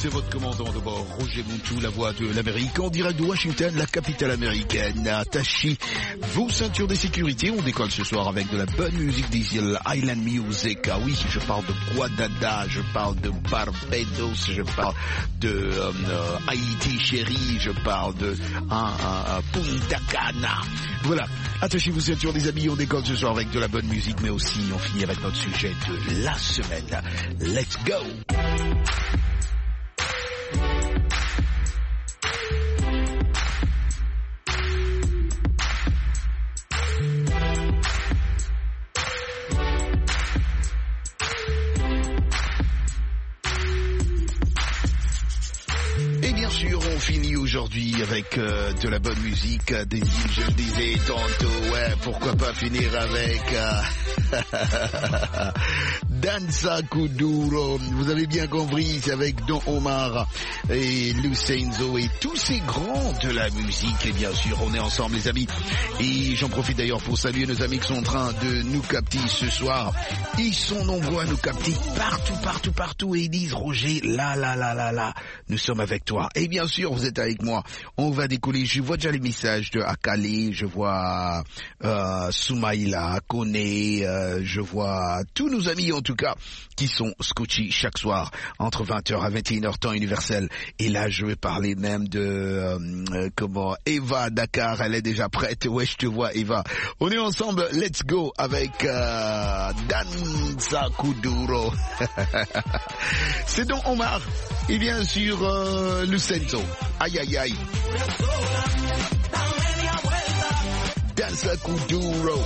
c'est votre commandant de bord, Roger Montou, la voix de l'Amérique, en direct de Washington, la capitale américaine. Attachez vos ceintures de sécurité, on décolle ce soir avec de la bonne musique des îles Island Music. Ah oui, je parle de Guadada, je parle de Barbados, je parle de Haïti chérie, je parle de Punta Cana. Voilà, attachez vos ceintures des amis, on décolle ce soir avec de la bonne musique, mais aussi on finit avec notre sujet de la semaine. Let's go! On finit aujourd'hui avec de la bonne musique des îles, je le disais tantôt, ouais, pourquoi pas finir avec Danza Kuduro, vous avez bien compris, c'est avec Don Omar et Lucenzo et tous ces grands de la musique, et bien sûr on est ensemble les amis, et j'en profite d'ailleurs pour saluer nos amis qui sont en train de nous capter ce soir, ils sont nombreux à nous capter partout, et ils disent Roger, là, nous sommes avec toi, et bien sûr vous êtes avec moi, on va décoller, je vois déjà les messages de Akale, je vois Soumaïla, Kone, je vois tous nos amis en tout cas qui sont scotchés chaque soir entre 20h à 21h temps universel, et là je vais parler même de Eva Dakar, elle est déjà prête, ouais je te vois Eva, on est ensemble, let's go avec Danza Kuduro. C'est donc Omar et bien sûr Lucenzo. Aïe. Danza Kuduro.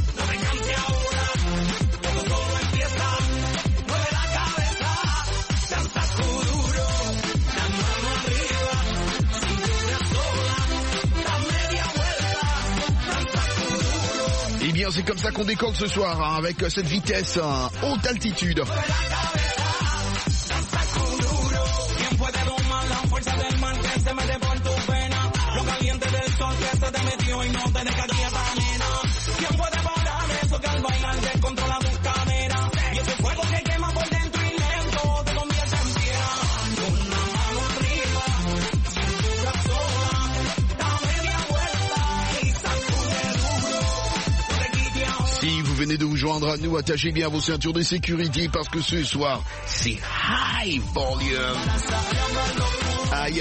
Eh bien, c'est comme ça qu'on décolle ce soir, hein, avec cette vitesse, haute altitude. Si vous venez de vous joindre à nous, attachez bien vos ceintures de sécurité parce que ce soir, c'est high volume. Aïe.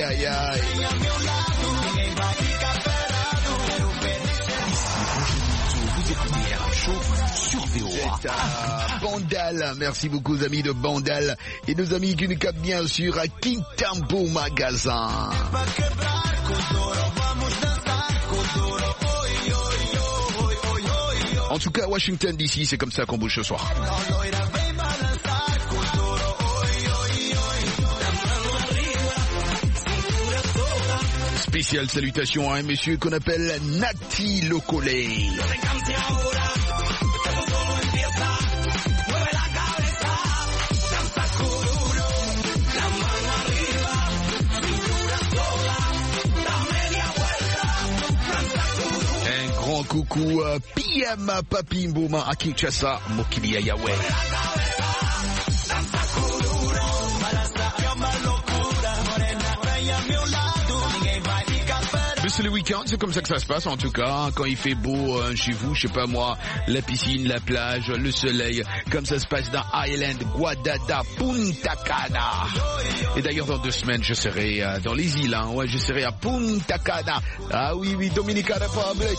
Vous écoutez un show sur VOA. Bandal, merci beaucoup amis de Bandal et nos amis qui nous captent bien sûr à Kintampo Magasin. En tout cas, Washington DC, c'est comme ça qu'on bouge ce soir. Spéciale salutation à un monsieur qu'on appelle Nati Lokole. Coucou PM Papi Mbouma à Kinshasa, Mokili Yahweh. Mais c'est le week-end, c'est comme ça que ça se passe en tout cas, quand il fait beau chez vous, je sais pas moi, la piscine, la plage, le soleil, comme ça se passe dans Island, Guadada, Punta Cana. Et d'ailleurs dans 2 semaines je serai dans les îles, hein, ouais, je serai à Punta Cana. Ah oui, Dominican Republic.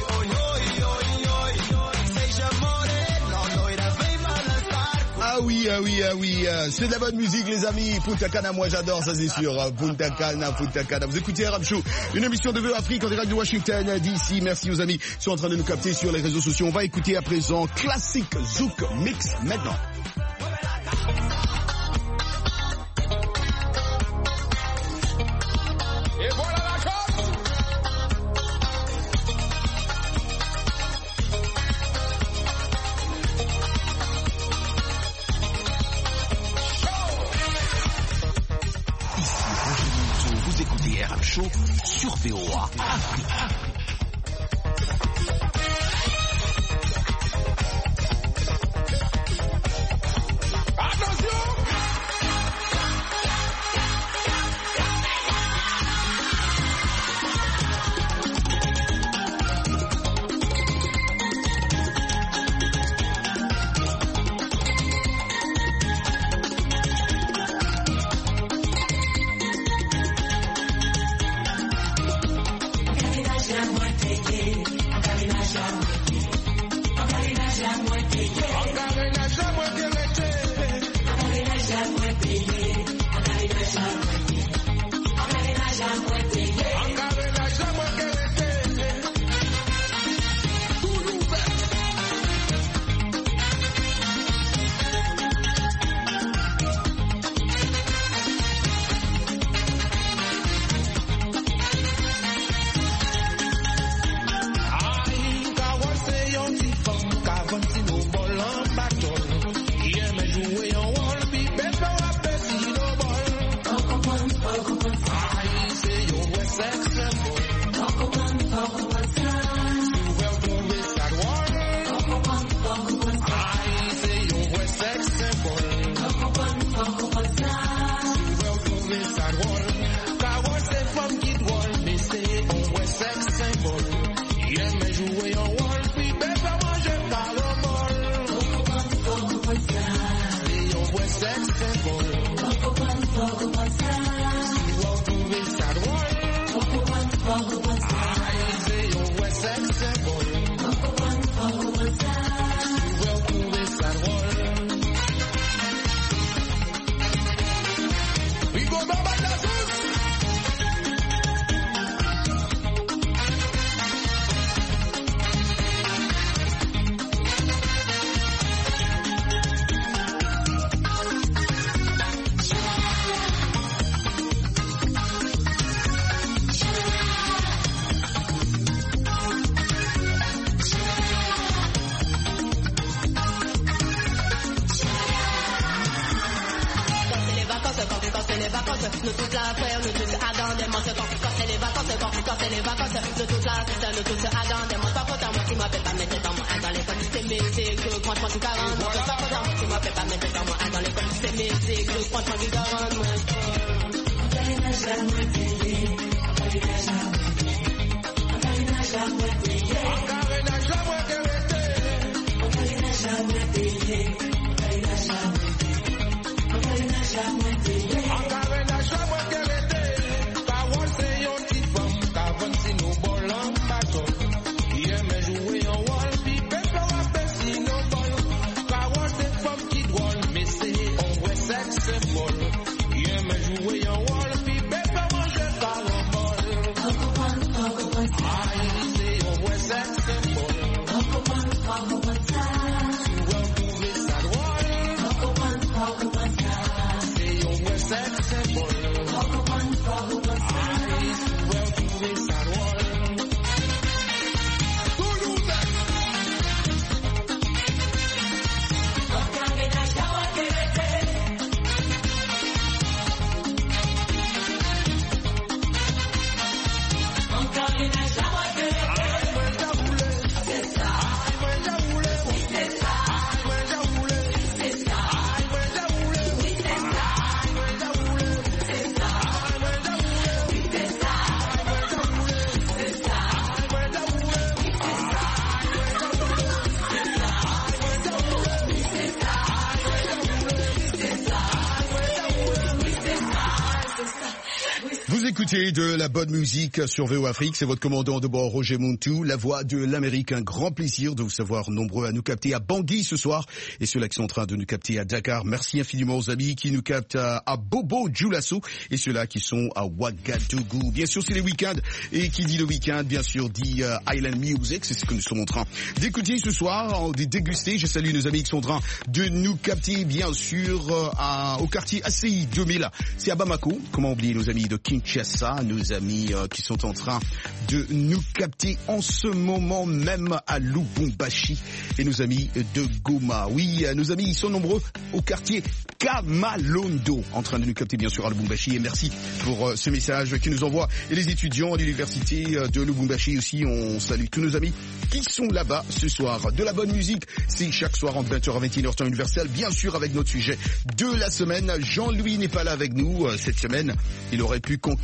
Ah oui, c'est de la bonne musique les amis. Punta Cana, moi j'adore, ça c'est sûr. Punta Cana. Vous écoutez Arab Show, une émission de VOA Afrique en direct de Washington DC. Merci aux amis qui sont en train de nous capter sur les réseaux sociaux. On va écouter à présent Classic Zouk Mix maintenant. Et voilà la cote. Vous écoutez Arab Show sur VOA Afrique. Écoutez de la bonne musique sur VO Afrique, c'est votre commandant de bord Roger Muntu, la voix de l'Amérique. Un grand plaisir de vous savoir nombreux à nous capter à Bangui ce soir et ceux-là qui sont en train de nous capter à Dakar. Merci infiniment aux amis qui nous captent à Bobo Dioulasso et ceux-là qui sont à Ouagadougou. Bien sûr, c'est les week-ends et qui dit le week-end, bien sûr, dit Island Music. C'est ce que nous sommes en train d'écouter ce soir, de déguster. Je salue nos amis qui sont en train de nous capter, bien sûr, au quartier ACI 2000. C'est à Bamako. Comment oublier nos amis de Kinshasa, nos amis qui sont en train de nous capter en ce moment même à Lubumbashi et nos amis de Goma. Oui, nos amis, ils sont nombreux au quartier Kamalondo en train de nous capter bien sûr à Lubumbashi et merci pour ce message qu'ils nous envoient. Et les étudiants à l'université de Lubumbashi aussi, on salue tous nos amis qui sont là-bas ce soir. De la bonne musique, c'est chaque soir entre 20h à 21h temps universel, bien sûr avec notre sujet de la semaine. Jean-Louis n'est pas là avec nous cette semaine, il aurait pu conclure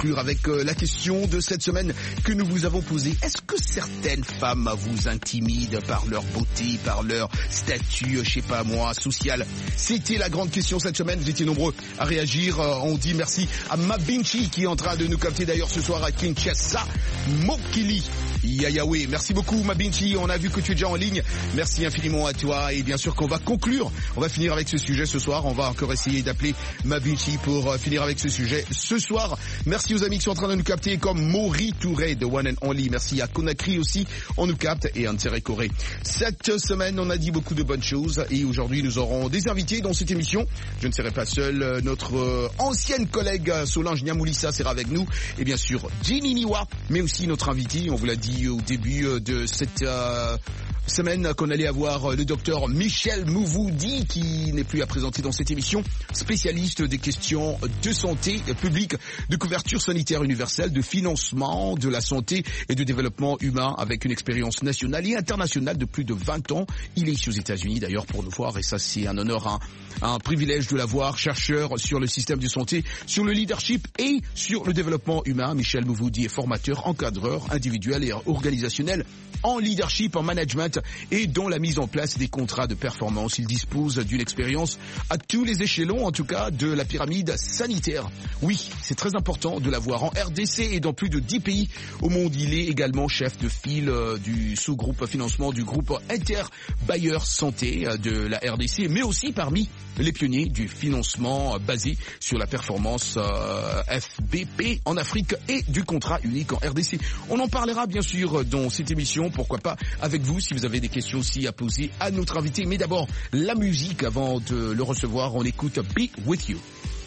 conclure avec la question de cette semaine que nous vous avons posée. Est-ce que certaines femmes vous intimident par leur beauté, par leur statut, je sais pas moi, social? C'était la grande question cette semaine. Vous étiez nombreux à réagir. On dit merci à Mabinchi qui est en train de nous capter d'ailleurs ce soir à Kinshasa. Mokili Yayawe. Merci beaucoup Mabinchi. On a vu que tu es déjà en ligne. Merci infiniment à toi. Et bien sûr qu'on va conclure. On va finir avec ce sujet ce soir. On va encore essayer d'appeler Mabinchi pour finir avec ce sujet ce soir. Merci aux amis qui sont en train de nous capter comme Maury Touré de One and Only. Merci à Conakry aussi. On nous capte et Antere Corée. Cette semaine, on a dit beaucoup de bonnes choses et aujourd'hui, nous aurons des invités dans cette émission. Je ne serai pas seul. Notre ancienne collègue Solange Niamoulissa sera avec nous et bien sûr Jenny Niwa, mais aussi notre invité. On vous l'a dit au début de cette semaine qu'on allait avoir le docteur Michel Mouvoudi qui n'est plus à présenter dans cette émission, spécialiste des questions de santé publique, de couverture sanitaire universelle, de financement de la santé et de développement humain avec une expérience nationale et internationale de plus de 20 ans. Il est ici aux États-Unis d'ailleurs pour nous voir et ça c'est un honneur, un privilège de l'avoir, chercheur sur le système de santé, sur le leadership et sur le développement humain. Michel Mouvoudi est formateur, encadreur individuel et organisationnel en leadership, en management et dans la mise en place des contrats de performance. Il dispose d'une expérience à tous les échelons, en tout cas, de la pyramide sanitaire. Oui, c'est très important de l'avoir en RDC et dans plus de 10 pays au monde. Il est également chef de file du sous-groupe financement du groupe Inter-Bayer Santé de la RDC, mais aussi parmi les pionniers du financement basé sur la performance FBP en Afrique et du contrat unique en RDC. On en parlera bien sûr dans cette émission, pourquoi pas avec vous si vous avez des questions aussi à poser à notre invité. Mais d'abord, la musique avant de le recevoir, on écoute Be With You.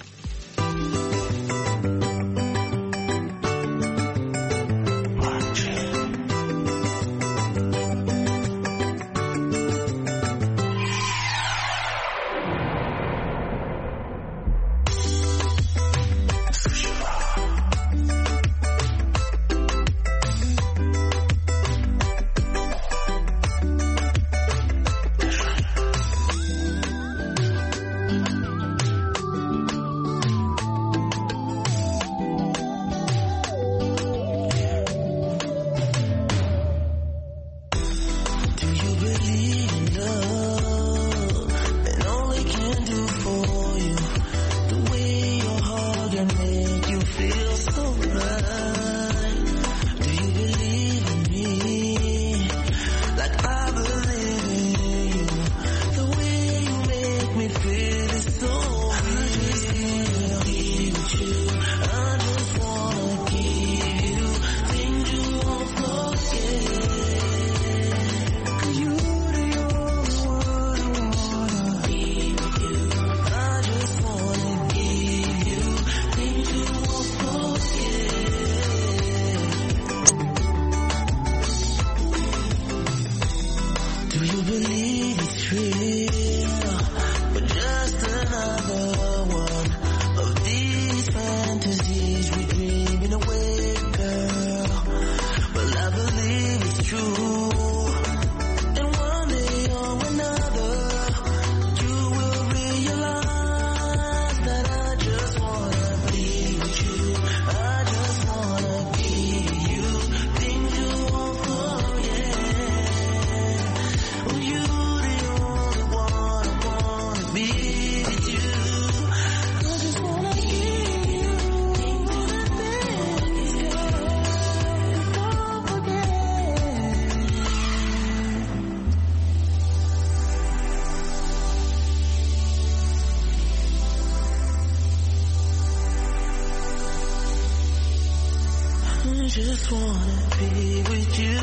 just wanna be with you,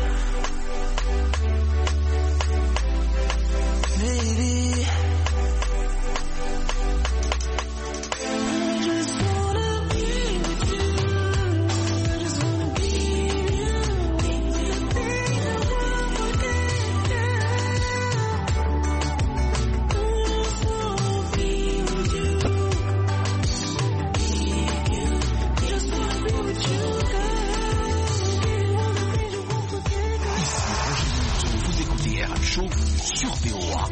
baby. I just wanna be with you. I just wanna be with you. Anything I want for you. I just wanna be with you. Just wanna be with you, girl. Vous écoutez RM Show sur VOA.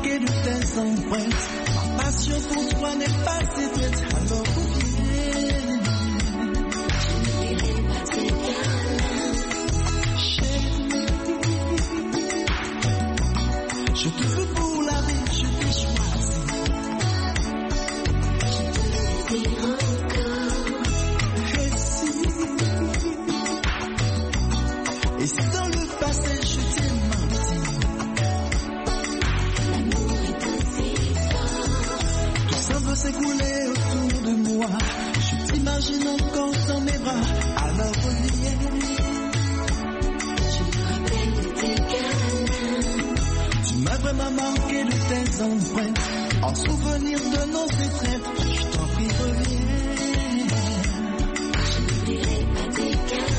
marqué de tes empreintes. Ma passion pour toi n'est pas éteinte. Alors reviens. Je n'oublierai pas tes câlins. Chérie, je te veux pour la vie, je t'ai choisi. Je te le dis encore. Et si dans le passé je t'ai menti, l'amour est aussi fort. Tout ça veut s'écouler autour de moi. Je t'imagine encore dans mes bras. Alors reviens. Je me rappelle de tes câlins. Tu m'as vraiment marqué de tes empreintes. En souvenir de nos étreintes. Je t'en prie reviens. Je n'oublierai pas tes câlins.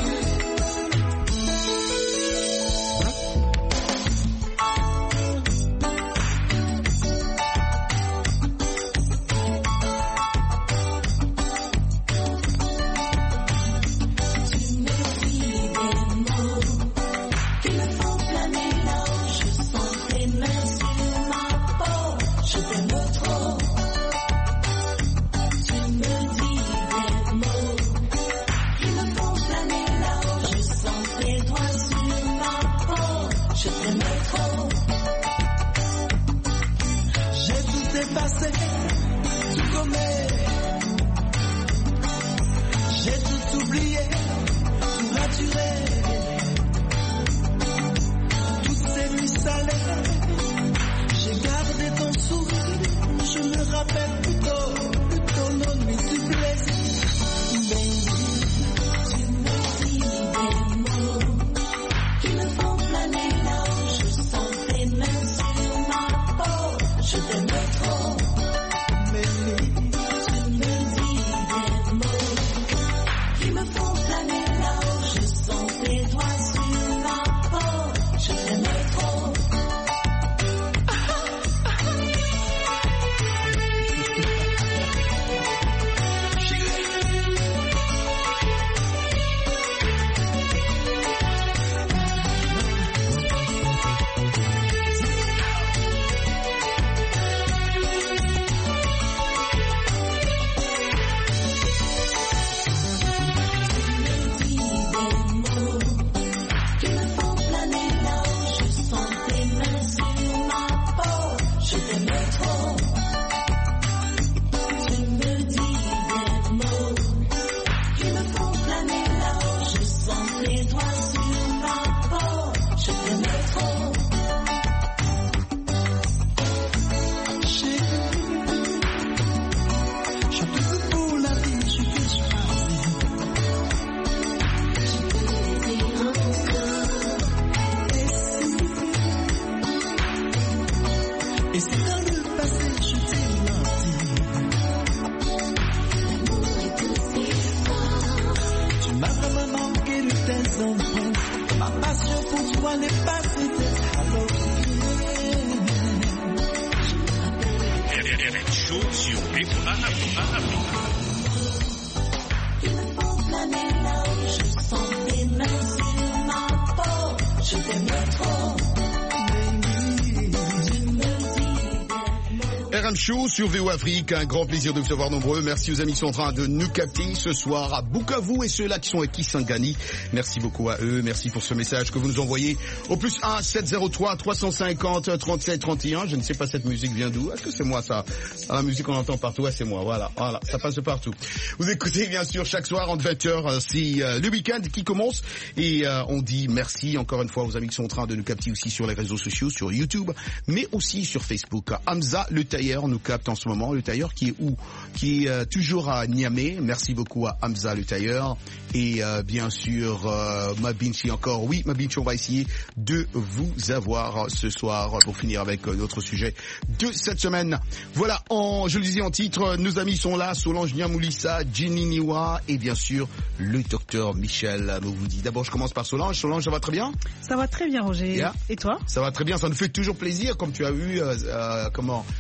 Show sur VO Afrique, un grand plaisir de vous avoir nombreux. Merci aux amis qui sont en train de nous capter ce soir à Bukavu et ceux-là qui sont à Kisangani. Merci beaucoup à eux, merci pour ce message que vous nous envoyez au plus 1 703 350 37 31. Je ne sais pas cette musique vient d'où. Est-ce que c'est moi ça? La musique qu'on entend partout, ouais, c'est moi. Voilà, ça passe de partout. Vous écoutez bien sûr chaque soir en 20h, c'est le week-end qui commence et on dit merci encore une fois aux amis qui sont en train de nous capter aussi sur les réseaux sociaux, sur YouTube, mais aussi sur Facebook. Hamza le tailleur nous capte en ce moment, le tailleur qui est où? Qui est toujours à Niamey. Merci beaucoup à Hamza le tailleur et bien sûr Mabinchi encore. Oui, Mabinchi, on va essayer de vous avoir ce soir pour finir avec notre sujet de cette semaine. Voilà, je le disais en titre, nos amis sont là, Solange Niamoulissa, Ginny Niwa et bien sûr le docteur Michel Mouvoudi. D'abord, je commence par Solange. Solange, ça va très bien? Ça va très bien, Roger. Yeah. Et toi? Ça va très bien, ça nous fait toujours plaisir, comme tu as eu,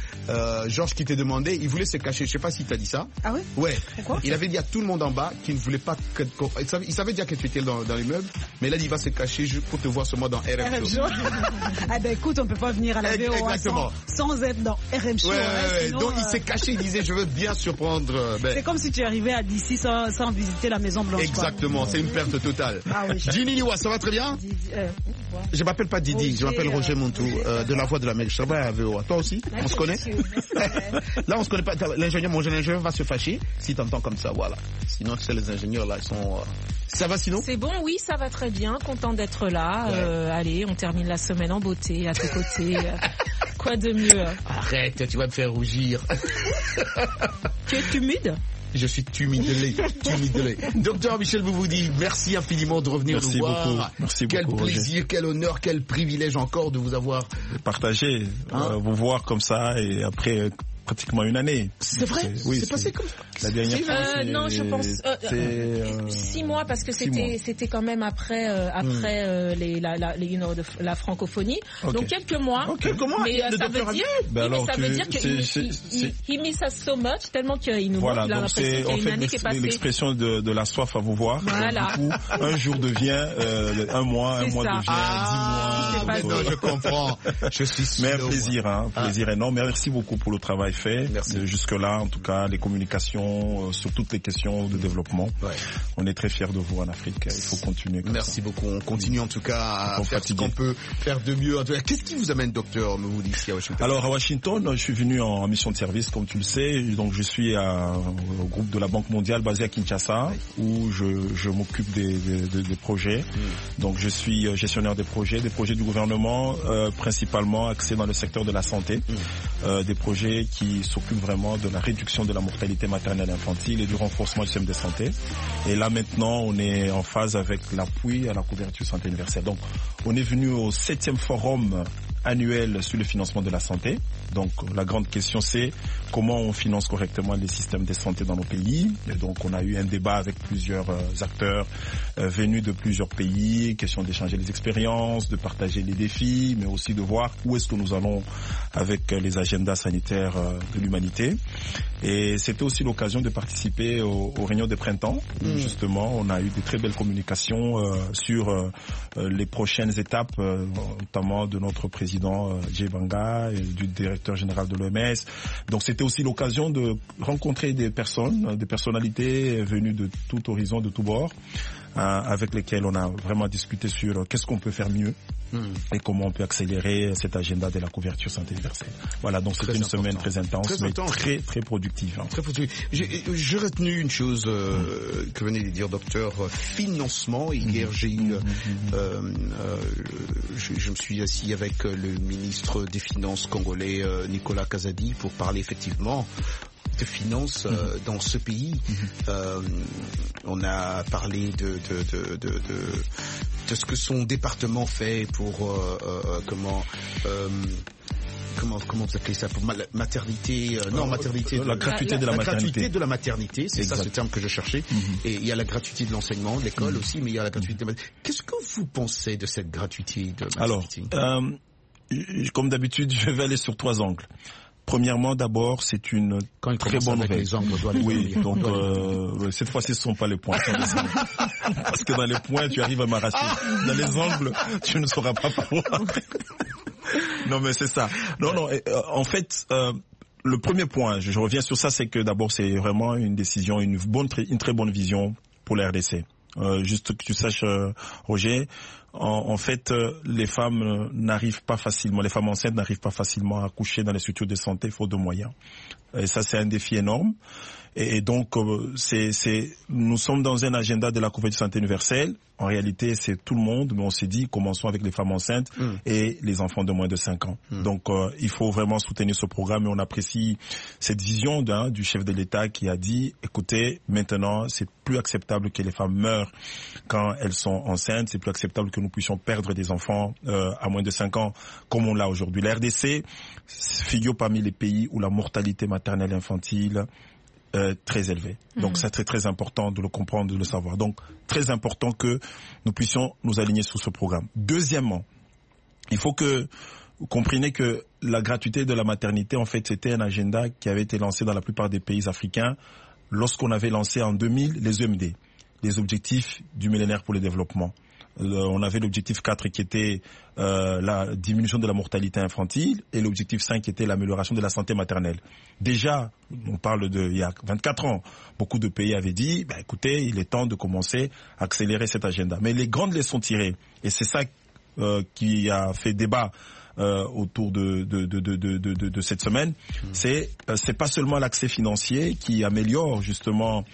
Georges qui t'ait demandé, il voulait se cacher. Je sais pas si t'as dit ça. Ah oui? Ouais. Pourquoi? Il avait dit à tout le monde en bas qu'il ne voulait pas il savait déjà que tu étais dans l'immeuble, mais là il va se cacher juste pour te voir seulement dans RM Show. Ah ben écoute, on peut pas venir à la VOA sans être dans RM Show. Sinon, donc il s'est caché, il disait je veux bien surprendre. C'est comme si tu arrivais à d'ici sans visiter la Maison Blanche. Exactement, c'est une perte totale. Ah oui. Ginny Liwa, ça va très bien? Je m'appelle pas Didi, je m'appelle Roger Montou, de la Voix de l'Amérique. Je travaille à VOA. Toi aussi? On se connaît? Là on se connaît pas. Mon ingénieur va se fâcher si t'entends comme ça, voilà. Sinon c'est les ingénieurs là, ils sont... Ça va sinon? C'est bon, oui, ça va très bien, content d'être là. Allez, on termine la semaine en beauté, à tes côtés. Quoi de mieux? Arrête, tu vas me faire rougir. Tu es humide? Je suis tumidelé. Docteur Michel Bouvoudi, merci infiniment de revenir nous voir. Beaucoup. Merci quel beaucoup. Quel plaisir, Roger. quel honneur, quel privilège encore de vous avoir partagé, vous voir comme ça et après pratiquement une année. C'est vrai? Oui, c'est passé comme ça? La dernière fois, non, je pense 6 mois parce que c'était quand même après la francophonie. Okay. Donc quelques mois. Mais ça veut dire qu'il miss us so much tellement qu'il nous manque. Voilà, donc c'est en fait l'expression de la soif à vous voir. Voilà. Du coup, un jour devient un mois devient 10 mois. Non, je comprends. Je suis sûr. Mais un plaisir énorme. Merci beaucoup pour le travail fait. Jusque-là, en tout cas, les communications sur toutes les questions de développement. Ouais. On est très fiers de vous en Afrique. Il faut continuer. Merci beaucoup. On continue en tout cas à faire ce qu'on peut faire de mieux. Qu'est-ce qui vous amène, docteur, me vous dites ici à Washington? Alors, à Washington, je suis venu en mission de service, comme tu le sais. Donc, je suis au groupe de la Banque mondiale basé à Kinshasa, où je m'occupe des projets. Donc, je suis gestionnaire des projets du gouvernement, principalement axés dans le secteur de la santé. Des projets qui s'occupent vraiment de la réduction de la mortalité maternelle et infantile et du renforcement du système de santé. Et là maintenant, on est en phase avec l'appui à la couverture santé universelle. Donc, on est venu au 7e forum annuel sur le financement de la santé. Donc, la grande question, c'est comment on finance correctement les systèmes de santé dans nos pays. Et donc, on a eu un débat avec plusieurs acteurs venus de plusieurs pays, question d'échanger les expériences, de partager les défis, mais aussi de voir où est-ce que nous allons avec les agendas sanitaires de l'humanité. Et c'était aussi l'occasion de participer aux réunions de printemps. Justement, on a eu de très belles communications sur les prochaines étapes, notamment de notre président Jay Banga et du directeur général de l'OMS. Donc c'était aussi l'occasion de rencontrer des personnalités venues de tout horizon, de tout bord, avec lesquelles on a vraiment discuté sur qu'est-ce qu'on peut faire mieux et comment on peut accélérer cet agenda de la couverture santé universelle. Voilà, donc c'était une semaine très intense, mais très très productive. Très productive. J'ai retenu une chose que venait de dire docteur, financement. Hier, j'ai eu, je me suis assis avec le ministre des Finances congolais, Nicolas Kazadi, pour parler effectivement de finances dans ce pays. On a parlé de ce que son département fait pour comment vous appelez ça, pour maternité, la gratuité de la maternité. Gratuité de la maternité, c'est ça ce terme que je cherchais. Et il y a la gratuité de l'enseignement, de l'école aussi, mais il y a la gratuité de la maternité. Qu'est-ce que vous pensez de cette gratuité de maternité? Alors, comme d'habitude, je vais aller sur 3 angles. Premièrement, d'abord, c'est une très bonne nouvelle. Oui, donc cette fois-ci, ce ne sont pas les points. Parce que dans les points, tu arrives à m'arracher. Dans les angles, tu ne sauras pas par moi. Non, mais c'est ça. Non, en fait, le premier point, je reviens sur ça, c'est que d'abord, c'est vraiment une décision, une très bonne vision pour la RDC. Juste que tu saches, Roger, en fait, les femmes n'arrivent pas facilement, les femmes enceintes n'arrivent pas facilement à accoucher dans les structures de santé faute de moyens. Et ça, c'est un défi énorme. Et donc, nous sommes dans un agenda de la couverture santé universelle. En réalité, c'est tout le monde, mais on s'est dit, commençons avec les femmes enceintes et les enfants de moins de 5 ans. Donc, il faut vraiment soutenir ce programme et on apprécie cette vision du chef de l'État qui a dit, écoutez, maintenant, c'est plus acceptable que les femmes meurent quand elles sont enceintes, c'est plus acceptable que nous puissions perdre des enfants à moins de 5 ans comme on l'a aujourd'hui. La RDC figure parmi les pays où la mortalité maternelle et infantile très élevé. Donc c'est très très important de le comprendre, de le savoir. Donc très important que nous puissions nous aligner sur ce programme. Deuxièmement, il faut que comprenez que la gratuité de la maternité, en fait, c'était un agenda qui avait été lancé dans la plupart des pays africains lorsqu'on avait lancé en 2000 les EMD, les objectifs du millénaire pour le développement. On avait l'objectif 4 qui était la diminution de la mortalité infantile et l'objectif 5 qui était l'amélioration de la santé maternelle. Déjà, on parle il y a 24 ans, beaucoup de pays avaient dit, écoutez, il est temps de commencer à accélérer cet agenda. Mais les grandes leçons tirées, et c'est ça qui a fait débat autour de cette semaine, c'est pas seulement l'accès financier qui améliore justement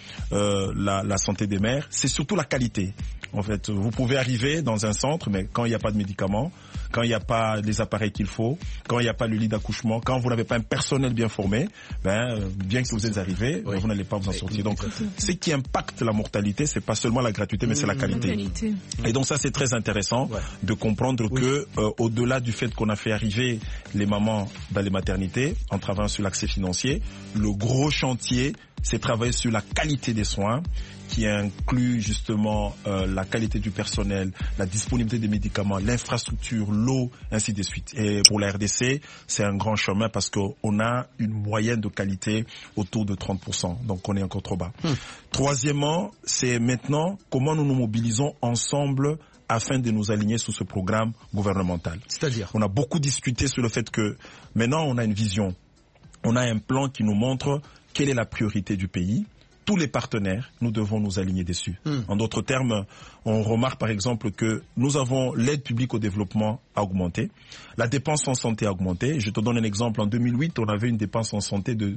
la santé des mères, c'est surtout la qualité. En fait, vous pouvez arriver dans un centre, mais quand il n'y a pas de médicaments, quand il n'y a pas les appareils qu'il faut, quand il n'y a pas le lit d'accouchement, quand vous n'avez pas un personnel bien formé, bien que vous êtes arrivé, vous n'allez pas vous en sortir. Donc, ce qui impacte la mortalité, c'est pas seulement la gratuité, mais c'est la qualité. Et donc ça, c'est très intéressant de comprendre que au-delà du fait qu'on a fait arriver les mamans dans les maternités en travaillant sur l'accès financier, le gros chantier, c'est travailler sur la qualité des soins, qui inclut justement la qualité du personnel, la disponibilité des médicaments, l'infrastructure, l'eau, ainsi de suite. Et pour la RDC, c'est un grand chemin parce qu'on a une moyenne de qualité autour de 30%. Donc on est encore trop bas. Troisièmement, c'est maintenant comment nous nous mobilisons ensemble afin de nous aligner sur ce programme gouvernemental. C'est-à-dire, on a beaucoup discuté sur le fait que maintenant on a une vision, on a un plan qui nous montre quelle est la priorité du pays. Tous les partenaires, nous devons nous aligner dessus. En d'autres termes, on remarque par exemple que nous avons l'aide publique au développement a augmenté, la dépense en santé a augmenté. Je te donne un exemple. En 2008, on avait une dépense en santé de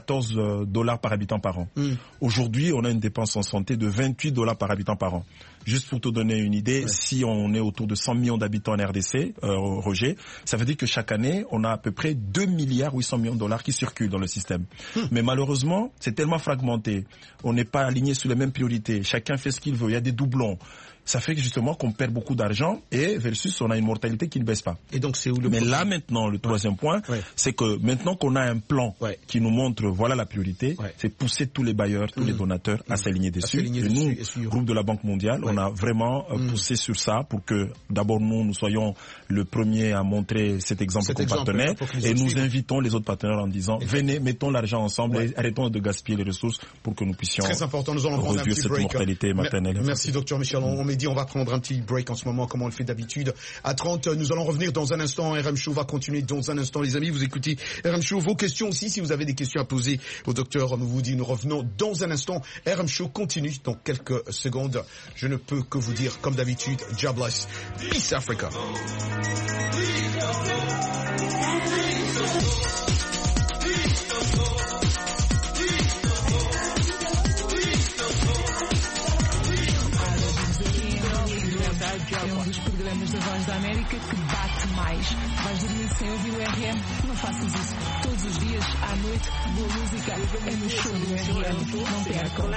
$14 par habitant par an. Aujourd'hui, on a une dépense en santé de $28 par habitant par an. Juste pour te donner une idée, si on est autour de 100 millions d'habitants en RDC, Roger, ça veut dire que chaque année, on a à peu près 2,8 milliards qui circulent dans le système. Mais malheureusement, c'est tellement fragmenté. On n'est pas aligné sur les mêmes priorités. Chacun fait ce qu'il veut. Il y a des doublons. Ça fait que justement qu'on perd beaucoup d'argent et versus on a une mortalité qui ne baisse pas. Et donc c'est où le Mais là maintenant, le troisième point, c'est que maintenant qu'on a un plan qui nous montre voilà la priorité, c'est pousser tous les bailleurs, tous les donateurs à s'aligner dessus. Et nous, groupe de la Banque mondiale, on a vraiment poussé sur ça pour que d'abord nous soyons le premier à montrer cet exemple comme partenaire et nous invitons les autres partenaires en disant venez, mettons l'argent ensemble et arrêtons de gaspiller les ressources pour que nous puissions très important, nous allons prendre un petit cette break. Mortalité maternelle. Merci docteur Michel. On va prendre un petit break en ce moment, comme on le fait d'habitude. À 30, nous allons revenir dans un instant. RM Show va continuer dans un instant, les amis. Vous écoutez RM Show. Vos questions aussi, si vous avez des questions à poser au docteur Mouvoudi, nous revenons dans un instant. RM Show continue dans quelques secondes. Je ne peux que vous dire, comme d'habitude, God bless. Peace Africa. É um dos programas da Voz da América que bate mais. Vais dormir sem ouvir o RM? Não faças isso. Todos os dias, à noite, boa música é no show do RM. Não percam.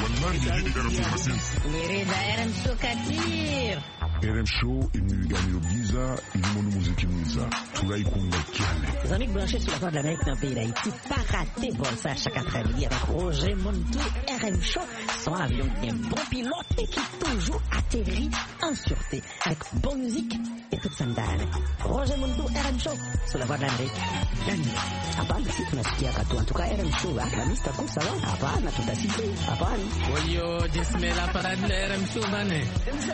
RM Show ibiganiro byiza irimo n'umuziki mwiza turayikunda cyane. Les amis branchés sur la Voix de l'Amérique dans le pays d'Haïti, pas rater pour ça chaque après-midi avec Roger Montou. RM Show, son avion bien bon pilote et qui toujours atterrit en sûreté avec bonne musique et toute sandale. Roger Montou, RM Show sur la Voix de l'Amérique. Hapana, si tunasikia katu antuka RM Show la mista kusa wa hapana, tutasikia hapana. Oyo jismela parade la RM Show bane.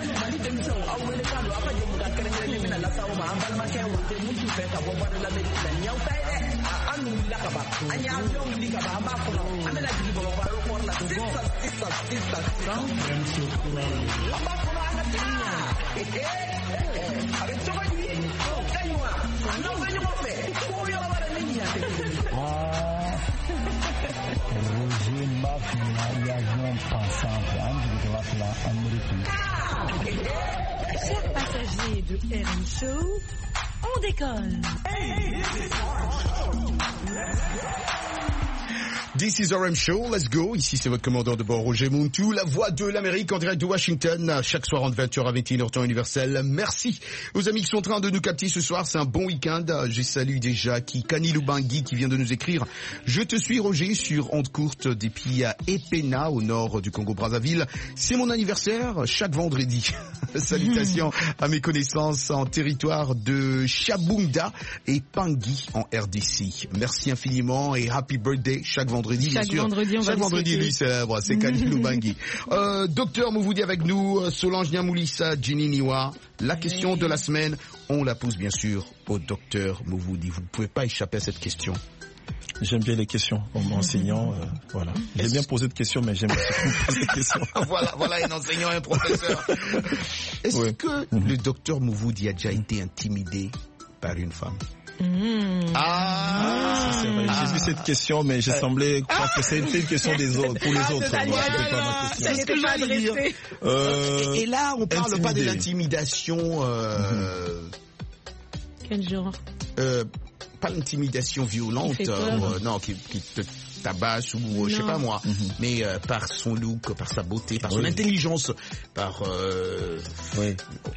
Roger Mafia, l'avion passant en Amérique. Chers passagers de RM Show, on décolle. This is RM Show, let's go. Ici, c'est votre commandant de bord, Roger Muntu, la voix de l'Amérique en direct de Washington, chaque soir entre 20h à 21h temps universel. Merci aux amis qui sont en train de nous capter ce soir. C'est un bon week-end. Je salue déjà Kani Lubangui qui vient de nous écrire. Je te suis, Roger, sur onde courte depuis à Epena, au nord du Congo-Brazzaville. C'est mon anniversaire chaque vendredi. Salutations à mes connaissances en territoire de Chabunda et Pangui en RDC. Merci infiniment et happy birthday chaque vendredi, bien sûr. Chaque vendredi, lui célèbre, c'est Kani Lubangui. Docteur Mouvoudi avec nous, Solange Niamoulissa, Jenny Niwa. La question de la semaine, on la pose bien sûr au docteur Mouvoudi. Vous ne pouvez pas échapper à cette question. J'aime bien les questions comme enseignant, voilà. J'aime bien poser de questions, mais j'aime aussi poser des questions. voilà un enseignant, un professeur. Est-ce que le docteur Mouvoudi a déjà été intimidé par une femme? Ça, c'est vrai. J'ai vu cette question, mais j'ai semblé croire que c'est une question des autres, pour les autres. C'est ce que j'allais dire. Et là, on parle pas de l'intimidation. Quel genre? Pas l'intimidation violente, non, qui te tabasse ou je sais pas moi, mais par son look, par sa beauté, par son intelligence, par je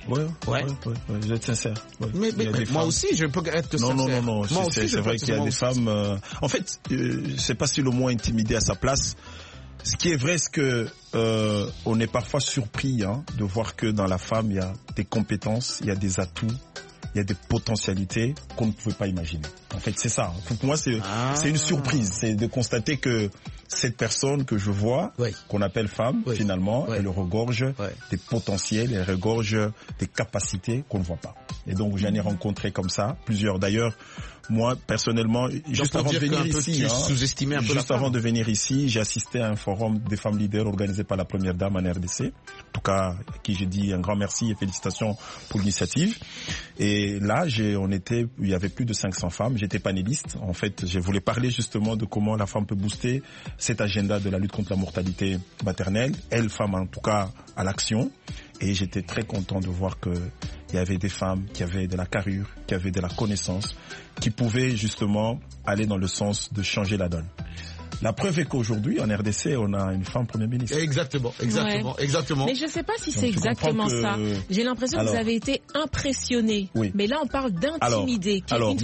vais être sincère. Mais moi aussi je peux être sincère. Non, c'est vrai qu'il y a des femmes en fait, c'est pas si le mot intimidé à sa place. Ce qui est vrai, c'est que on est parfois surpris de voir que dans la femme il y a des compétences, il y a des atouts, il y a des potentialités qu'on ne pouvait pas imaginer. En fait, c'est ça. Pour moi, c'est une surprise. C'est de constater que cette personne que je vois, qu'on appelle femme, finalement, elle regorge des potentiels, elle regorge des capacités qu'on ne voit pas. Et donc, j'en ai rencontré comme ça, plusieurs. D'ailleurs, moi, personnellement, juste avant de venir ici, avant de venir ici, j'ai assisté à un forum des femmes leaders organisé par la première dame en RDC. En tout cas, à qui j'ai dit un grand merci et félicitations pour l'initiative. Et là, il y avait plus de 500 femmes. J'étais panéliste. En fait, je voulais parler justement de comment la femme peut booster cet agenda de la lutte contre la mortalité maternelle. Elle, femme en tout cas, à l'action. Et j'étais très content de voir que il y avait des femmes qui avaient de la carrure, qui avaient de la connaissance, qui pouvaient justement aller dans le sens de changer la donne. La preuve est qu'aujourd'hui, en RDC, on a une femme première ministre. Exactement. Mais je ne sais pas si c'est exactement ça. J'ai l'impression que vous avez été impressionné. Oui. Mais là, on parle d'intimider.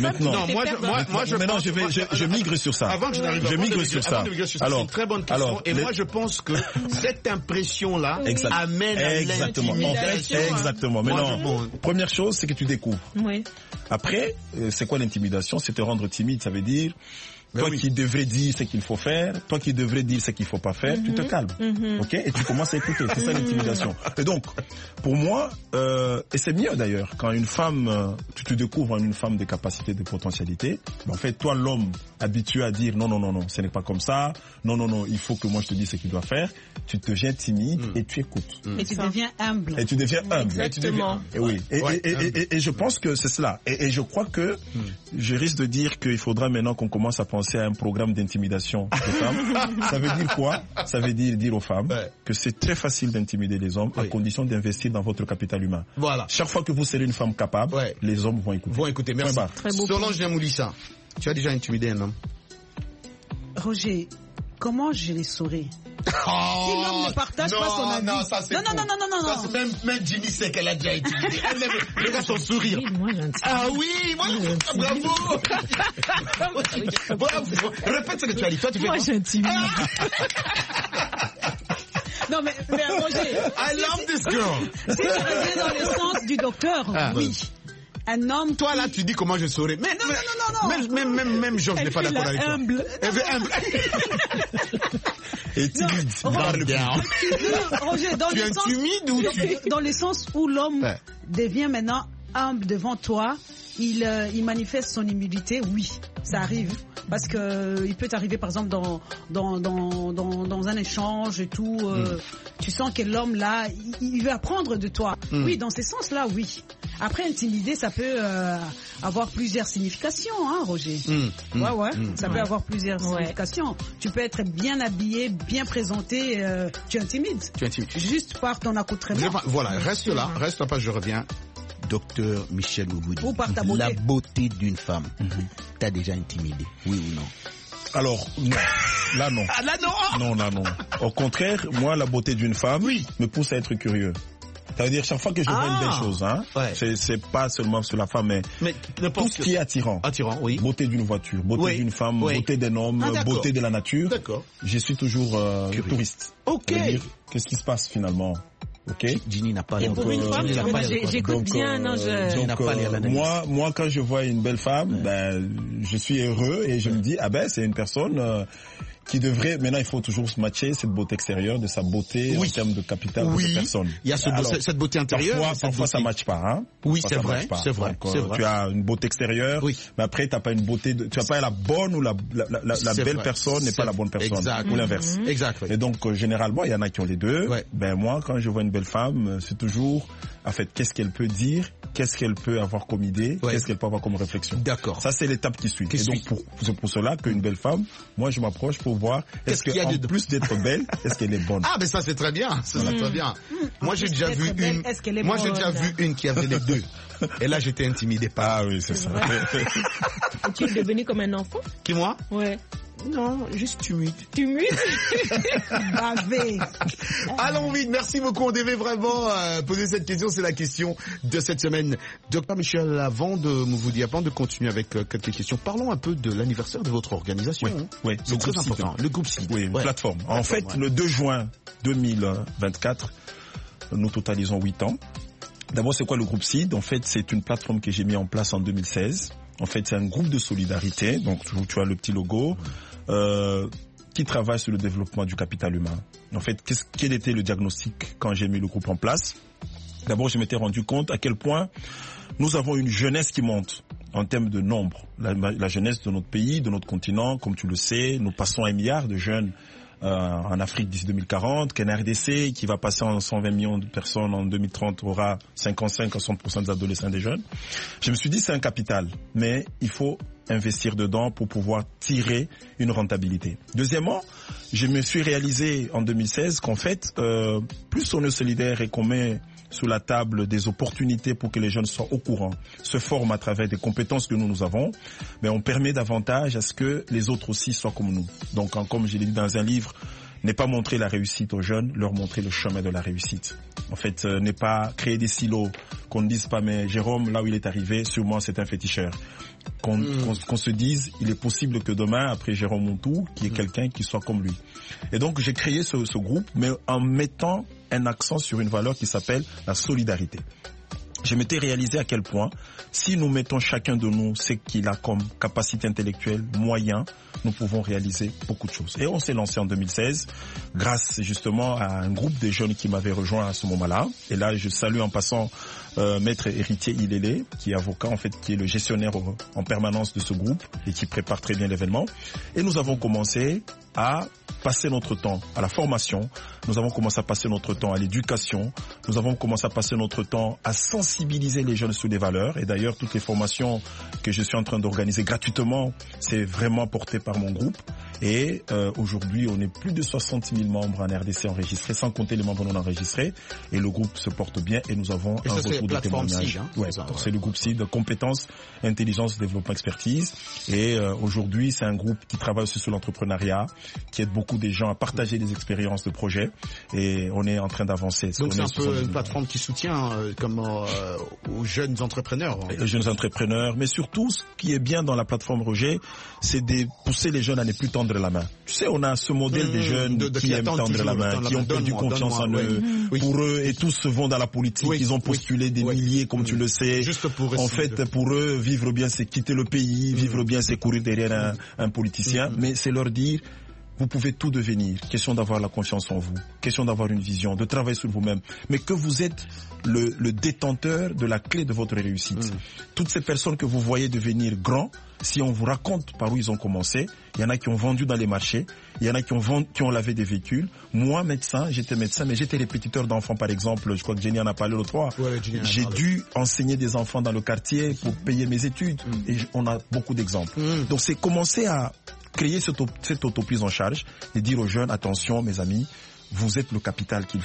Maintenant, je migre sur ça. Avant que je n'arrive je migre sur ça. C'est une très bonne question. Et moi, je pense que cette impression-là amène à l'intimidation. Exactement. Maintenant, première chose, c'est que tu découvres. Oui. Après, c'est quoi l'intimidation? C'est te rendre timide. Ça veut dire... Toi qui devrais dire ce qu'il faut faire, toi qui devrais dire ce qu'il faut pas faire, tu te calmes, ok? Et tu commences à écouter. C'est ça l'intimidation. Et donc, pour moi, et c'est mieux d'ailleurs, quand une femme, tu te découvres en une femme de capacité, de potentialité. En fait, toi l'homme habitué à dire non, ce n'est pas comme ça. Non, il faut que moi je te dise ce qu'il doit faire. Tu deviens timide et tu écoutes. Et tu deviens humble. Exactement. Et oui. Et je pense que c'est cela. Et je crois que je risque de dire qu'il faudra maintenant qu'on commence à penser à un programme d'intimidation des femmes. Ça veut dire quoi? Ça veut dire aux femmes que c'est très facile d'intimider les hommes à condition d'investir dans votre capital humain. Voilà. Chaque fois que vous serez une femme capable, les hommes vont écouter. Merci. Solange Niamoulissa, tu as déjà intimidé un homme? Roger, comment je les saurais? Si l'homme ne partage pas son avis. Non, ça c'est non. Même Jimmy sait qu'elle a déjà intimidé. Regarde son sourire. Bravo. Répète ce que tu as dit. Toi, tu fais quoi? Moi, j'intimide. Non, mais Roger. I love this girl. Si je reviens dans le sens du docteur, oui. Un homme. Toi, là, tu dis comment je saurais. Mais non. Même Georges n'est pas d'accord avec toi. Elle veut humble. Et timide. Roger, tu intimides ou tu... Dans le sens où l'homme devient maintenant humble devant toi, il manifeste son humilité, oui, ça arrive. Parce que il peut t'arriver par exemple dans un échange et tout, tu sens que l'homme là, il veut apprendre de toi. Oui, dans ce sens-là, oui. Après, intimider, ça peut avoir plusieurs significations, hein, Roger. Ça peut avoir plusieurs significations. Tu peux être bien habillé, bien présenté, tu intimides. Juste par ton accoutrement. Voilà, reste là, pas, je reviens. Docteur Michel Mouvoudi, ou par ta beauté. La beauté d'une femme, t'as déjà intimidé, oui ou non? Alors, non. Là, non. Ah, là, non. Non, là, non. Au contraire, moi, la beauté d'une femme me pousse à être curieux. Ça veut dire, chaque fois que je vois une belle chose, hein, c'est pas seulement sur la femme, mais tout ce qui est attirant. Attirant, oui. Beauté d'une voiture, beauté d'une femme, beauté d'un homme, beauté de la nature. D'accord. Je suis toujours touriste. Ok. Qu'est-ce qui se passe finalement? Ok. Ginny n'a pas l'air. Pour une femme, j'écoute bien. Moi, quand je vois une belle femme, je suis heureux et je me dis, c'est une personne qui devrait, maintenant il faut toujours se matcher cette beauté extérieure de sa beauté en termes de capital de cette personne. Il y a cette beauté intérieure. Parfois ça matche pas, hein. Oui, c'est vrai. Tu as une beauté extérieure, mais après t'as pas une beauté, tu as pas la bonne ou la belle personne n'est pas la bonne personne. Exact. Ou l'inverse. Exact. Et donc, généralement, il y en a qui ont les deux. Moi, quand je vois une belle femme, c'est toujours, en fait, qu'est-ce qu'elle peut dire, qu'est-ce qu'elle peut avoir comme idée, qu'est-ce qu'elle peut avoir comme réflexion. D'accord. Ça, c'est l'étape qui suit. Et donc, c'est pour cela qu'une belle femme, moi, je m'approche pour voir, est-ce qu'en plus d'être belle, est-ce qu'elle est bonne? Ah, mais ça, c'est très bien. Ça, c'est très bien. Moi, j'ai déjà vu une qui avait les deux. Et là, j'étais intimidé par. Ah oui, c'est ça. Tu es devenu comme un enfant? Qui, moi? Ouais. Non, juste timide. Bavé. Allons vite, merci beaucoup. On devait vraiment poser cette question, c'est la question de cette semaine. Docteur Michel, avant de continuer avec quelques questions, parlons un peu de l'anniversaire de votre organisation. Oui, c'est très important. Le groupe CID. Oui, une plateforme. En fait, le 2 juin 2024, nous totalisons 8 ans. D'abord, c'est quoi le groupe CID? En fait, c'est une plateforme que j'ai mis en place en 2016. En fait, c'est un groupe de solidarité, donc tu as le petit logo, qui travaille sur le développement du capital humain. En fait, quel était le diagnostic quand j'ai mis le groupe en place? D'abord, je m'étais rendu compte à quel point nous avons une jeunesse qui monte en termes de nombre. La jeunesse de notre pays, de notre continent, comme tu le sais, nous passons à 1 milliard de jeunes en Afrique d'ici 2040, qu'en RDC, qui va passer en 120 millions de personnes en 2030, aura 55 à 60% des adolescents et des jeunes. Je me suis dit, c'est un capital, mais il faut investir dedans pour pouvoir tirer une rentabilité. Deuxièmement, je me suis réalisé en 2016 qu'en fait, plus on est solidaire et qu'on met sous la table des opportunités pour que les jeunes soient au courant, se forment à travers des compétences que nous avons, mais on permet davantage à ce que les autres aussi soient comme nous. Donc, comme je l'ai dit dans un livre, n'est pas montrer la réussite aux jeunes, leur montrer le chemin de la réussite. En fait, n'est pas créer des silos, qu'on ne dise pas, mais Jérôme, là où il est arrivé, sûrement c'est un féticheur. Qu'on se dise, il est possible que demain, après Jérôme Montou, qu'il y ait quelqu'un qui soit comme lui. Et donc, j'ai créé ce groupe, mais en mettant un accent sur une valeur qui s'appelle la solidarité. Je m'étais réalisé à quel point, si nous mettons chacun de nous ce qu'il a comme capacité intellectuelle, moyen, nous pouvons réaliser beaucoup de choses. Et on s'est lancé en 2016, grâce justement à un groupe de jeunes qui m'avaient rejoint à ce moment-là. Et là, je salue en passant Maître Héritier Ilélé, qui est avocat, en fait, qui est le gestionnaire en permanence de ce groupe et qui prépare très bien l'événement. Et nous avons commencé à passer notre temps à la formation, nous avons commencé à passer notre temps à l'éducation, nous avons commencé à passer notre temps à sensibiliser les jeunes sur les valeurs. Et d'ailleurs, toutes les formations que je suis en train d'organiser gratuitement, c'est vraiment porté par mon groupe. Et aujourd'hui, on est plus de 60 000 membres en RDC enregistrés, sans compter les membres non enregistrés. Et le groupe se porte bien et nous avons un retour de témoignage. C'est le groupe CID, compétences, intelligence, développement, expertise. Et aujourd'hui, c'est un groupe qui travaille aussi sur l'entrepreneuriat, qui aide beaucoup des gens à partager des expériences de projets. Et on est en train d'avancer. Donc c'est un peu une plateforme qui soutient aux jeunes entrepreneurs. Les jeunes entrepreneurs, mais surtout, ce qui est bien dans la plateforme Roger, c'est de pousser les jeunes à ne plus tendre la main. Tu sais, on a ce modèle des jeunes qui aiment tendre la main, qui ont perdu confiance en eux. Pour eux, et tous se vont dans la politique, ils ont postulé des milliers, comme tu le sais. Juste pour eux. En fait, pour eux, vivre bien, c'est quitter le pays, vivre bien, c'est courir derrière un politicien, mais c'est leur dire, vous pouvez tout devenir. Question d'avoir la confiance en vous, question d'avoir une vision, de travailler sur vous-même, mais que vous êtes le détenteur de la clé de votre réussite. Toutes ces personnes que vous voyez devenir grands, si on vous raconte par où ils ont commencé, il y en a qui ont vendu dans les marchés, il y en a qui ont lavé des véhicules. Moi, j'étais médecin, mais j'étais répétiteur d'enfants, par exemple. Je crois que Jenny en a parlé l'autre fois. J'ai dû enseigner des enfants dans le quartier pour payer mes études. Et on a beaucoup d'exemples. Donc c'est commencer à créer cette autoprise en charge et dire aux jeunes, attention mes amis, vous êtes le capital qu'il faut,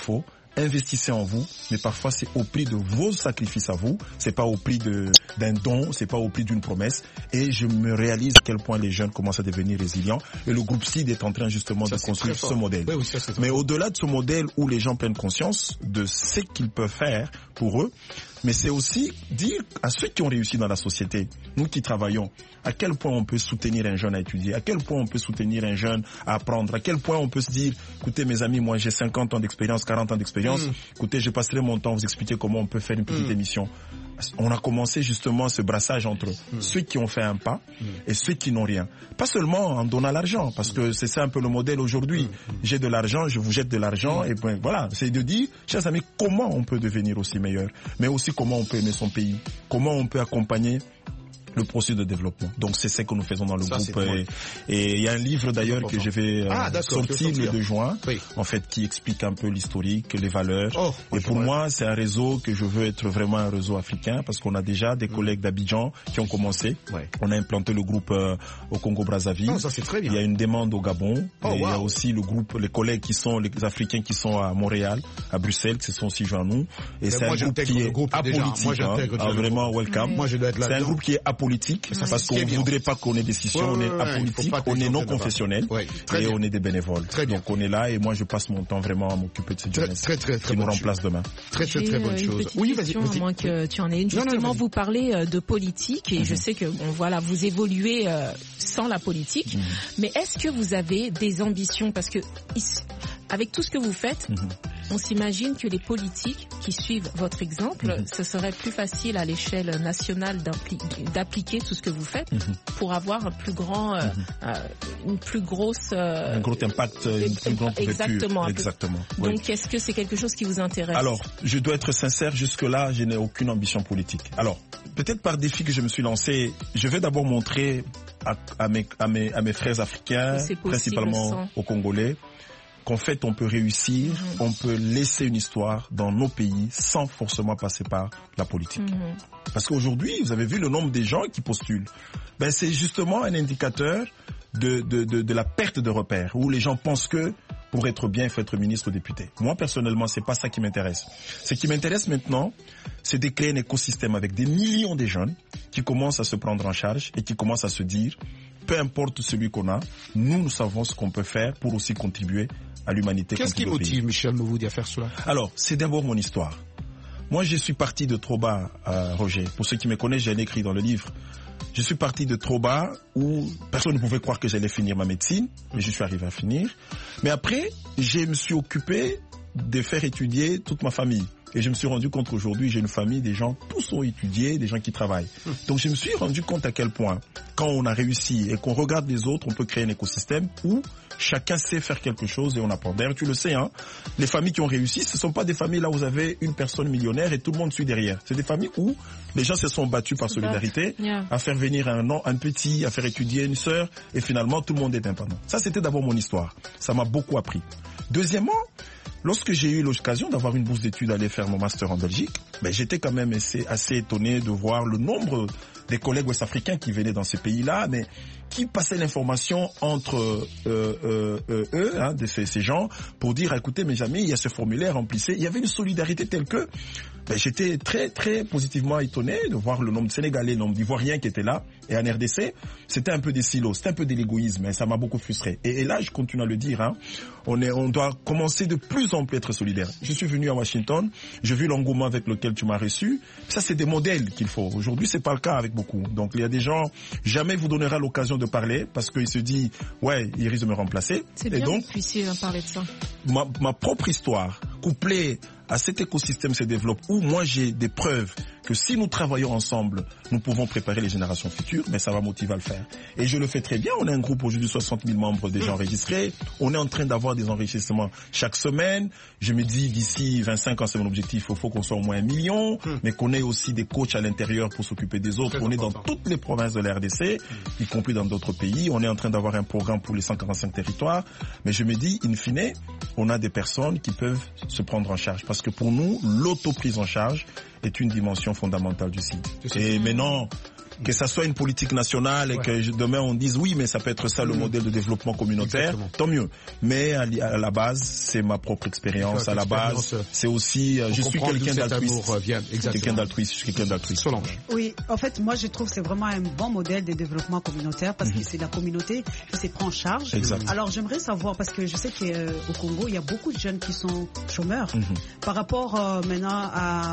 investissez en vous, mais parfois c'est au prix de vos sacrifices à vous, c'est pas au prix d'un don, c'est pas au prix d'une promesse. Et je me réalise à quel point les jeunes commencent à devenir résilients. Et le groupe CID est en train justement de construire ce modèle. Oui, mais au-delà de ce modèle où les gens prennent conscience de ce qu'ils peuvent faire pour eux, mais c'est aussi dire à ceux qui ont réussi dans la société, nous qui travaillons, à quel point on peut soutenir un jeune à étudier, à quel point on peut soutenir un jeune à apprendre, à quel point on peut se dire, écoutez mes amis, moi j'ai 50 ans d'expérience, 40 ans d'expérience, écoutez, je passerai mon temps à vous expliquer comment on peut faire une petite émission. On a commencé justement ce brassage entre ceux qui ont fait un pas et ceux qui n'ont rien. Pas seulement en donnant l'argent, parce que c'est ça un peu le modèle aujourd'hui. J'ai de l'argent, je vous jette de l'argent, et ben voilà. C'est de dire, chers amis, comment on peut devenir aussi meilleur, mais aussi comment on peut aimer son pays, comment on peut accompagner le processus de développement. Donc c'est ce que nous faisons dans le groupe. Et il y a un livre d'ailleurs que je vais sortir le 2 juin, en fait, qui explique un peu l'historique, les valeurs. Et pour moi, c'est un réseau que je veux être vraiment un réseau africain, parce qu'on a déjà des collègues d'Abidjan qui ont commencé. On a implanté le groupe au Congo-Brazzaville. Ça c'est très bien. Il y a une demande au Gabon. Et il y a aussi le groupe, les collègues qui sont les Africains qui sont à Montréal, à Bruxelles, qui se sont aussi joints à nous. Et c'est un groupe qui est apolitique. Vraiment welcome. C'est un groupe qui est politique, parce qu'on ne voudrait pas qu'on ait des décisions, on est apolitique, on est non confessionnel et on est des bénévoles. Donc on est là et moi je passe mon temps vraiment à m'occuper de cette jeunesse qui nous remplace demain. Très bonne chose. Oui, vas-y. À moins que tu en aies une. Justement, vous parlez de politique et je sais que voilà, vous évoluez sans la politique, mais est-ce que vous avez des ambitions, parce que avec tout ce que vous faites, on s'imagine que les politiques qui suivent votre exemple, ce serait plus facile à l'échelle nationale d'appliquer tout ce que vous faites pour avoir un plus grand, une plus grosse... un gros impact, une plus grande couverture. Exactement. Donc, est-ce que c'est quelque chose qui vous intéresse? Alors, je dois être sincère, jusque-là, je n'ai aucune ambition politique. Alors, peut-être par défi que je me suis lancé, je vais d'abord montrer à mes frères africains, principalement aux Congolais, qu'en fait on peut réussir, on peut laisser une histoire dans nos pays sans forcément passer par la politique. Parce qu'aujourd'hui, vous avez vu le nombre des gens qui postulent. Ben c'est justement un indicateur de la perte de repères, où les gens pensent que pour être bien, il faut être ministre ou député. Moi, personnellement, c'est pas ça qui m'intéresse. Ce qui m'intéresse maintenant, c'est de créer un écosystème avec des millions de jeunes qui commencent à se prendre en charge et qui commencent à se dire, peu importe celui qu'on a, nous savons ce qu'on peut faire pour aussi contribuer à l'humanité. Qu'est-ce qui motive Michel Mouvoudi à faire cela? Alors, c'est d'abord mon histoire. Moi, je suis parti de trop bas, Roger. Pour ceux qui me connaissent, j'ai écrit dans le livre. Je suis parti de trop bas où personne ne pouvait croire que j'allais finir ma médecine, mais je suis arrivé à finir. Mais après, je me suis occupé de faire étudier toute ma famille. Et je me suis rendu compte qu'aujourd'hui, j'ai une famille, des gens, tous ont étudié, des gens qui travaillent. Donc je me suis rendu compte à quel point, quand on a réussi et qu'on regarde les autres, on peut créer un écosystème où chacun sait faire quelque chose et on apprend. D'ailleurs, tu le sais, hein, les familles qui ont réussi, ce ne sont pas des familles là où vous avez une personne millionnaire et tout le monde suit derrière. C'est des familles où les gens se sont battus par solidarité à faire venir un petit, à faire étudier une sœur et finalement tout le monde est indépendant. Ça, c'était d'abord mon histoire. Ça m'a beaucoup appris. Deuxièmement, lorsque j'ai eu l'occasion d'avoir une bourse d'études, d'aller faire mon master en Belgique, ben, j'étais quand même assez étonné de voir le nombre des collègues ouest-africains qui venaient dans ces pays-là, mais qui passaient l'information entre eux, hein, de ces gens, pour dire, écoutez mes amis, il y a ce formulaire, remplissez. Il y avait une solidarité telle que ben, j'étais très très positivement étonné de voir le nombre de Sénégalais, le nombre d'Ivoiriens qui étaient là. Et en RDC, c'était un peu des silos, c'était un peu de l'égoïsme, et ça m'a beaucoup frustré. Et là, je continue à le dire, hein, on doit commencer de plus en plus à être solidaire. Je suis venu à Washington, j'ai vu l'engouement avec lequel tu m'as reçu. Ça, c'est des modèles qu'il faut. Aujourd'hui, c'est pas le cas avec beaucoup. Donc, il y a des gens, jamais vous donnera l'occasion de parler parce qu'il se dit, ouais, il risque de me remplacer. C'est bien que vous puissiez parler de ça. Ma propre histoire, couplée à cet écosystème se développe où moi j'ai des preuves que si nous travaillons ensemble, nous pouvons préparer les générations futures, mais ça va motiver à le faire. Et je le fais très bien. On est un groupe aujourd'hui de 60 000 membres déjà enregistrés. On est en train d'avoir des enrichissements chaque semaine. Je me dis d'ici 25 ans, c'est mon objectif. Il faut qu'on soit au moins 1 million, mais qu'on ait aussi des coachs à l'intérieur pour s'occuper des autres. On est dans toutes les provinces de la RDC, y compris dans d'autres pays. On est en train d'avoir un programme pour les 145 territoires. Mais je me dis, in fine, on a des personnes qui peuvent se prendre en charge. Parce que pour nous, l'auto-prise en charge est une dimension fondamentale du site. Et maintenant, que ça soit une politique nationale et que demain on dise oui, mais ça peut être ça le modèle de développement communautaire, tant mieux. Mais à la base, c'est ma propre expérience. À la base, c'est aussi, je suis quelqu'un d'altruiste. Je suis quelqu'un d'altruiste. Solange. Oui, en fait, moi je trouve que c'est vraiment un bon modèle de développement communautaire parce que c'est la communauté qui se prend en charge. Alors j'aimerais savoir, parce que je sais qu'au Congo, il y a beaucoup de jeunes qui sont chômeurs. Par rapport maintenant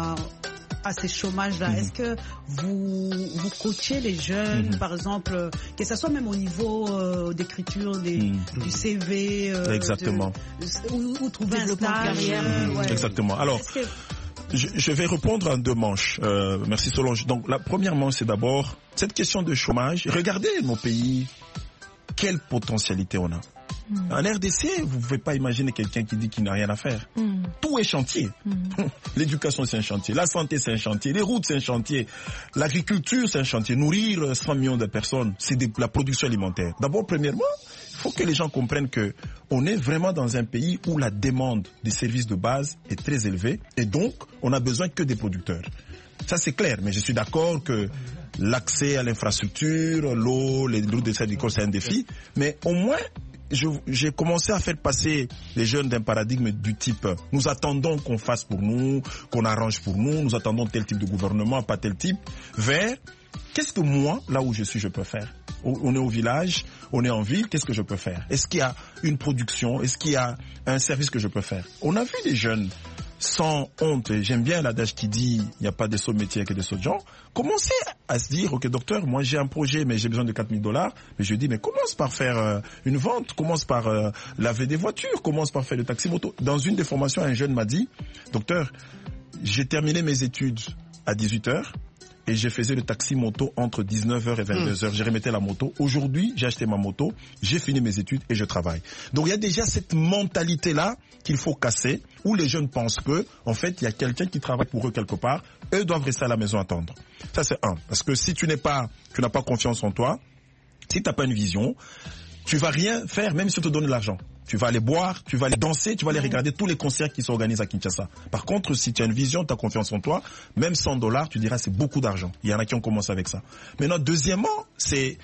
à ces chômages-là, est-ce que vous coachez les jeunes, par exemple, que ce soit même au niveau d'écriture du CV, exactement, ou trouver un stage, exactement. Alors, je vais répondre en deux manches. Merci Solange. Donc la première manche, c'est d'abord cette question de chômage. Regardez nos pays, quelle potentialité on a. En RDC, vous ne pouvez pas imaginer quelqu'un qui dit qu'il n'a rien à faire. Tout est chantier. L'éducation, c'est un chantier. La santé, c'est un chantier. Les routes, c'est un chantier. L'agriculture, c'est un chantier. Nourrir 100 millions de personnes, c'est de la production alimentaire. D'abord, premièrement, il faut que les gens comprennent que on est vraiment dans un pays où la demande des services de base est très élevée et donc on a besoin que des producteurs. Ça, c'est clair, mais je suis d'accord que l'accès à l'infrastructure, l'eau, les routes de service, c'est un défi, mais au moins j'ai commencé à faire passer les jeunes d'un paradigme du type nous attendons qu'on fasse pour nous, qu'on arrange pour nous attendons tel type de gouvernement, pas tel type, vers qu'est-ce que moi, là où je suis, je peux faire. On est au village, on est en ville, qu'est-ce que je peux faire? Est-ce qu'il y a une production? Est-ce qu'il y a un service que je peux faire? On a vu des jeunes sans honte, et j'aime bien l'adage qui dit il n'y a pas de saut métier que des sauts de gens, commencer à se dire ok docteur, moi j'ai un projet mais j'ai besoin de $4 000, mais je dis mais commence par faire une vente, commence par laver des voitures, commence par faire le taxi moto. Dans une des formations, un jeune m'a dit docteur, j'ai terminé mes études à 18h et je faisais le taxi moto entre 19h et 22h. Je remettais la moto. Aujourd'hui, j'ai acheté ma moto, j'ai fini mes études et je travaille. Donc il y a déjà cette mentalité-là qu'il faut casser, où les jeunes pensent que, en fait, il y a quelqu'un qui travaille pour eux quelque part. Eux doivent rester à la maison attendre. Ça, c'est un. Parce que si tu n'as pas confiance en toi, si tu n'as pas une vision, tu vas rien faire, même si on te donne de l'argent. Tu vas aller boire, tu vas aller danser, tu vas aller regarder tous les concerts qui s'organisent à Kinshasa. Par contre, si tu as une vision, tu as confiance en toi, même $100, tu diras c'est beaucoup d'argent. Il y en a qui ont commencé avec ça. Maintenant, deuxièmement, c'est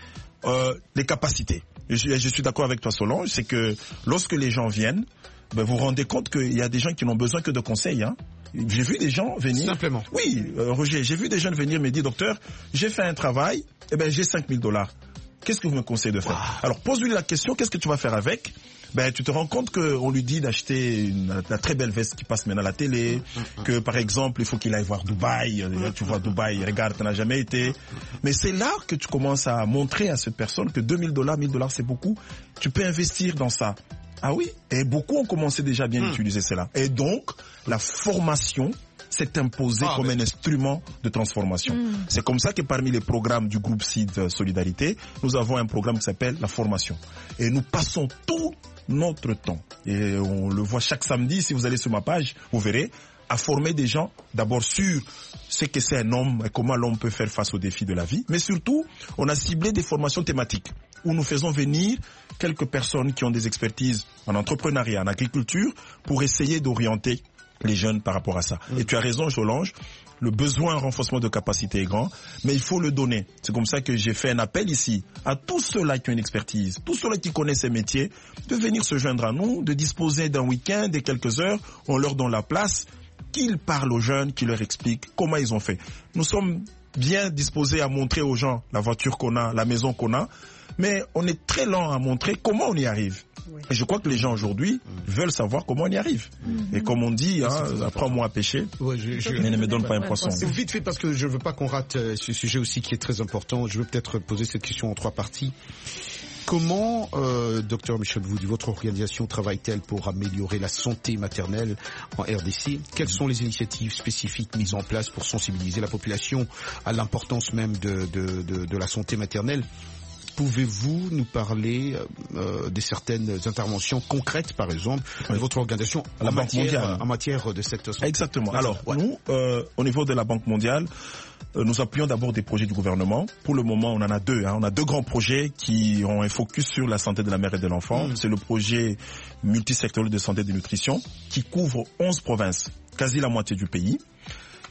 les capacités. Je suis d'accord avec toi, Solange, c'est que lorsque les gens viennent, vous vous rendez compte qu'il y a des gens qui n'ont besoin que de conseils. Hein. J'ai vu des gens venir. Simplement. Oui, Roger, j'ai vu des jeunes venir me dire, docteur, j'ai fait un travail, j'ai $5 000. Qu'est-ce que vous me conseillez de faire? Alors pose-lui la question, qu'est-ce que tu vas faire avec? Tu te rends compte qu'on lui dit d'acheter la très belle veste qui passe maintenant à la télé, que par exemple il faut qu'il aille voir Dubaï, tu vois Dubaï, regarde, tu n'as jamais été. Mais c'est là que tu commences à montrer à cette personne que $2 000, $1 000 c'est beaucoup, tu peux investir dans ça. Ah oui, et beaucoup ont commencé déjà à bien utiliser cela. Et donc la formation s'est imposée comme un instrument de transformation. C'est comme ça que parmi les programmes du groupe CID Solidarité, nous avons un programme qui s'appelle la formation. Et nous passons tout notre temps, et on le voit chaque samedi, si vous allez sur ma page, vous verrez, à former des gens d'abord sur ce que c'est un homme et comment l'homme peut faire face aux défis de la vie, mais surtout, on a ciblé des formations thématiques où nous faisons venir quelques personnes qui ont des expertises en entrepreneuriat, en agriculture, pour essayer d'orienter les jeunes par rapport à ça. Et tu as raison, Solange, le besoin en renforcement de capacité est grand, mais il faut le donner. C'est comme ça que j'ai fait un appel ici à tous ceux-là qui ont une expertise, tous ceux-là qui connaissent ces métiers, de venir se joindre à nous, de disposer d'un week-end, de quelques heures, on leur donne la place, qu'ils parlent aux jeunes, qu'ils leur expliquent comment ils ont fait. Nous sommes bien disposés à montrer aux gens la voiture qu'on a, la maison qu'on a, mais on est très lent à montrer comment on y arrive. Et je crois que les gens aujourd'hui veulent savoir comment on y arrive. Et comme on dit, apprends-moi à pêcher, mais ne me donne pas un poisson. Vite fait, parce que je ne veux pas qu'on rate ce sujet aussi qui est très important. Je veux peut-être poser cette question en 3 parties. Comment, docteur Michel Voudi, votre organisation travaille-t-elle pour améliorer la santé maternelle en RDC? Quelles sont les initiatives spécifiques mises en place pour sensibiliser la population à l'importance même de la santé maternelle? Pouvez-vous nous parler de certaines interventions concrètes, par exemple, de votre organisation la Banque mondiale en matière de cette santé? Exactement. Alors, nous, au niveau de la Banque mondiale, nous appuyons d'abord des projets du gouvernement. Pour le moment, on en a 2. On a 2 grands projets qui ont un focus sur la santé de la mère et de l'enfant. C'est le projet multisectoriel de santé et de nutrition qui couvre 11 provinces, quasi la moitié du pays.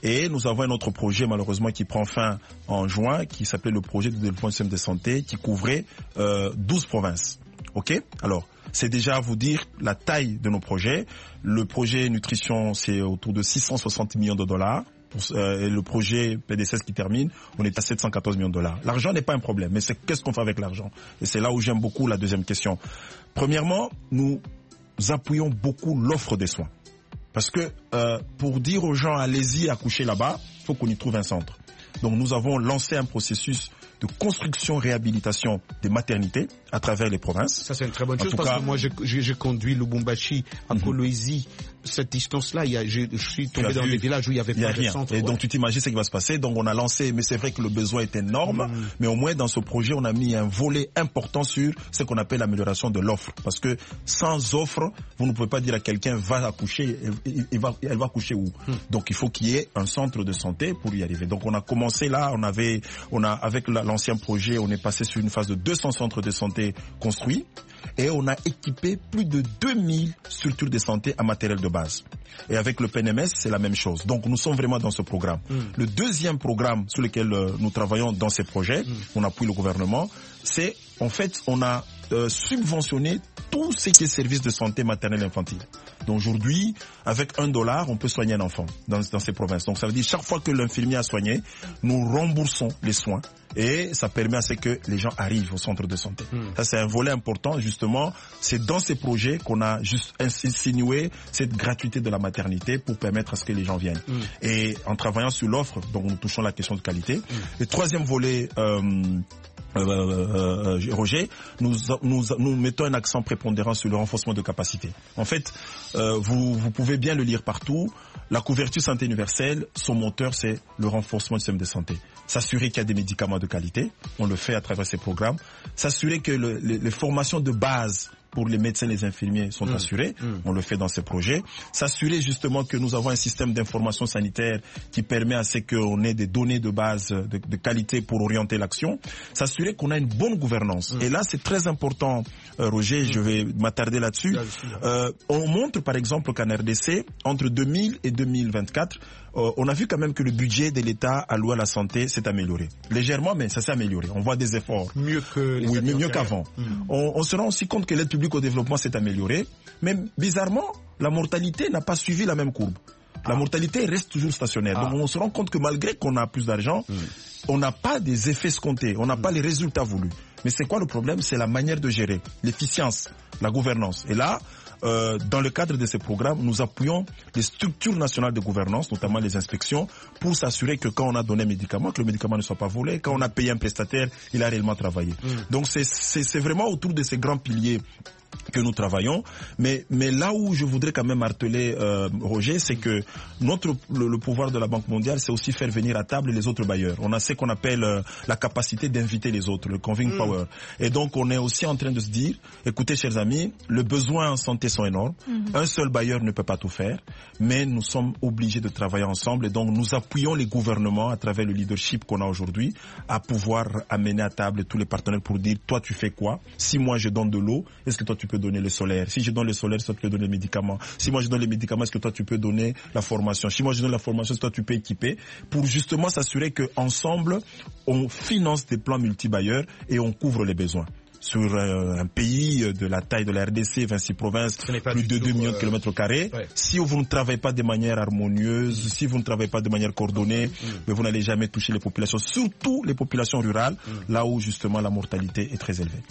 Et nous avons un autre projet, malheureusement, qui prend fin en juin, qui s'appelait le projet de développement du système de santé, qui couvrait 12 provinces. OK? Alors, c'est déjà à vous dire la taille de nos projets. Le projet nutrition, c'est autour de 660 millions de dollars. Et le projet PDCS qui termine, on est à 714 millions de dollars. L'argent n'est pas un problème, mais c'est qu'est-ce qu'on fait avec l'argent? Et c'est là où j'aime beaucoup la deuxième question. Premièrement, nous appuyons beaucoup l'offre des soins. Parce que pour dire aux gens, allez-y accoucher là-bas, il faut qu'on y trouve un centre. Donc nous avons lancé un processus de construction, réhabilitation des maternités à travers les provinces. Ça, c'est une très bonne chose parce que moi, j'ai conduit Lubumbashi à Kolwezi. Cette distance-là, je suis tombé dans des villages où il n'y avait pas de centre. Et donc, tu t'imagines ce qui va se passer. Donc, on a lancé, mais c'est vrai que le besoin est énorme. Mais au moins, dans ce projet, on a mis un volet important sur ce qu'on appelle l'amélioration de l'offre. Parce que sans offre, vous ne pouvez pas dire à quelqu'un, va accoucher, elle va accoucher où? Donc, il faut qu'il y ait un centre de santé pour y arriver. Donc, on a commencé là, avec l'ancien projet, on est passé sur une phase de 200 centres de santé construits. Et on a équipé plus de 2000 structures de santé à matériel de base. Et avec le PNMS, c'est la même chose. Donc nous sommes vraiment dans ce programme. Le deuxième programme sur lequel nous travaillons dans ces projets, on appuie le gouvernement, c'est en fait on a subventionné tout ce qui est service de santé maternelle et infantile. Donc aujourd'hui, avec $1, on peut soigner un enfant dans ces provinces. Donc ça veut dire chaque fois que l'infirmier a soigné, nous remboursons les soins. Et ça permet à ce que les gens arrivent au centre de santé. Ça, c'est un volet important, justement. C'est dans ces projets qu'on a juste insinué cette gratuité de la maternité pour permettre à ce que les gens viennent. Et en travaillant sur l'offre, donc nous touchons la question de qualité. Le troisième volet, Roger, nous mettons un accent prépondérant sur le renforcement de capacité. En fait, vous pouvez bien le lire partout. La couverture santé universelle, son moteur, c'est le renforcement du système de santé. S'assurer qu'il y a des médicaments de qualité, on le fait à travers ces programmes. S'assurer que les formations de base pour les médecins et les infirmiers sont assurées, on le fait dans ces projets. S'assurer justement que nous avons un système d'information sanitaire qui permet à ce qu'on ait des données de base de qualité pour orienter l'action. S'assurer qu'on a une bonne gouvernance. Et là, c'est très important, Roger, je vais m'attarder là-dessus. On montre par exemple qu'en RDC, entre 2000 et 2024, on a vu quand même que le budget de l'État alloué à la santé s'est amélioré. Légèrement, mais ça s'est amélioré. On voit des efforts. Mieux qu'avant. On se rend aussi compte que l'aide publique au développement s'est améliorée. Mais bizarrement, la mortalité n'a pas suivi la même courbe. La mortalité reste toujours stationnaire. Donc on se rend compte que malgré qu'on a plus d'argent, on n'a pas des effets escomptés. On n'a pas les résultats voulus. Mais c'est quoi le problème? C'est la manière de gérer, l'efficience, la gouvernance. Et là, dans le cadre de ces programmes, nous appuyons les structures nationales de gouvernance, notamment les inspections, pour s'assurer que quand on a donné un médicament, que le médicament ne soit pas volé, quand on a payé un prestataire, il a réellement travaillé. Donc c'est vraiment autour de ces grands piliers que nous travaillons, mais là où je voudrais quand même marteler Roger, c'est que le pouvoir de la Banque mondiale, c'est aussi faire venir à table les autres bailleurs. On a ce qu'on appelle la capacité d'inviter les autres, le convincing power. Et donc on est aussi en train de se dire, écoutez chers amis, les besoins en santé sont énormes. Un seul bailleur ne peut pas tout faire, mais nous sommes obligés de travailler ensemble et donc nous appuyons les gouvernements à travers le leadership qu'on a aujourd'hui à pouvoir amener à table tous les partenaires pour dire, toi tu fais quoi? Si moi je donne de l'eau, est-ce que toi tu peux donner le solaire? Si je donne le solaire, est-ce que toi tu peux donner les médicaments? Si moi je donne les médicaments, est-ce que toi tu peux donner la formation? Si moi je donne la formation, est-ce que toi tu peux équiper? Pour justement s'assurer qu'ensemble, on finance des plans multibailleurs et on couvre les besoins. Sur un pays de la taille de la RDC, 26 provinces, plus de 2 millions de kilomètres carrés. Si vous ne travaillez pas de manière harmonieuse, si vous ne travaillez pas de manière coordonnée, mais vous n'allez jamais toucher les populations, surtout les populations rurales, là où justement la mortalité est très élevée.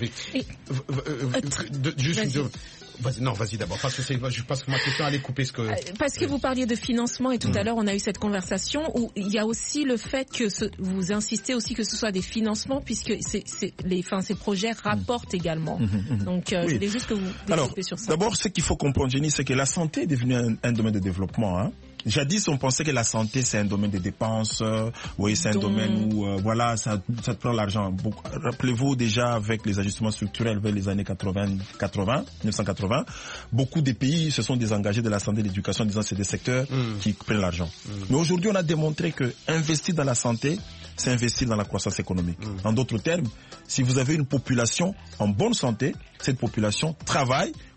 Vas-y d'abord, parce que ma question allait couper ce que... Parce que vous parliez de financement et tout à l'heure on a eu cette conversation où il y a aussi le fait que vous insistez aussi que ce soit des financements puisque ces projets rapportent également. Donc je voulais juste que vous développiez sur ça. D'abord, ce qu'il faut comprendre, Jenny, c'est que la santé est devenue un domaine de développement. Hein. Jadis, on pensait que la santé, c'est un domaine de dépenses. Oui, c'est un domaine où, ça te prend l'argent. Rappelez-vous déjà, avec les ajustements structurels vers les années 1980, beaucoup de pays se sont désengagés de la santé et de l'éducation en disant que c'est des secteurs qui prennent l'argent. Mais aujourd'hui, on a démontré que investir dans la santé, c'est investir dans la croissance économique. En d'autres termes, si vous avez une population en bonne santé, cette population travaille,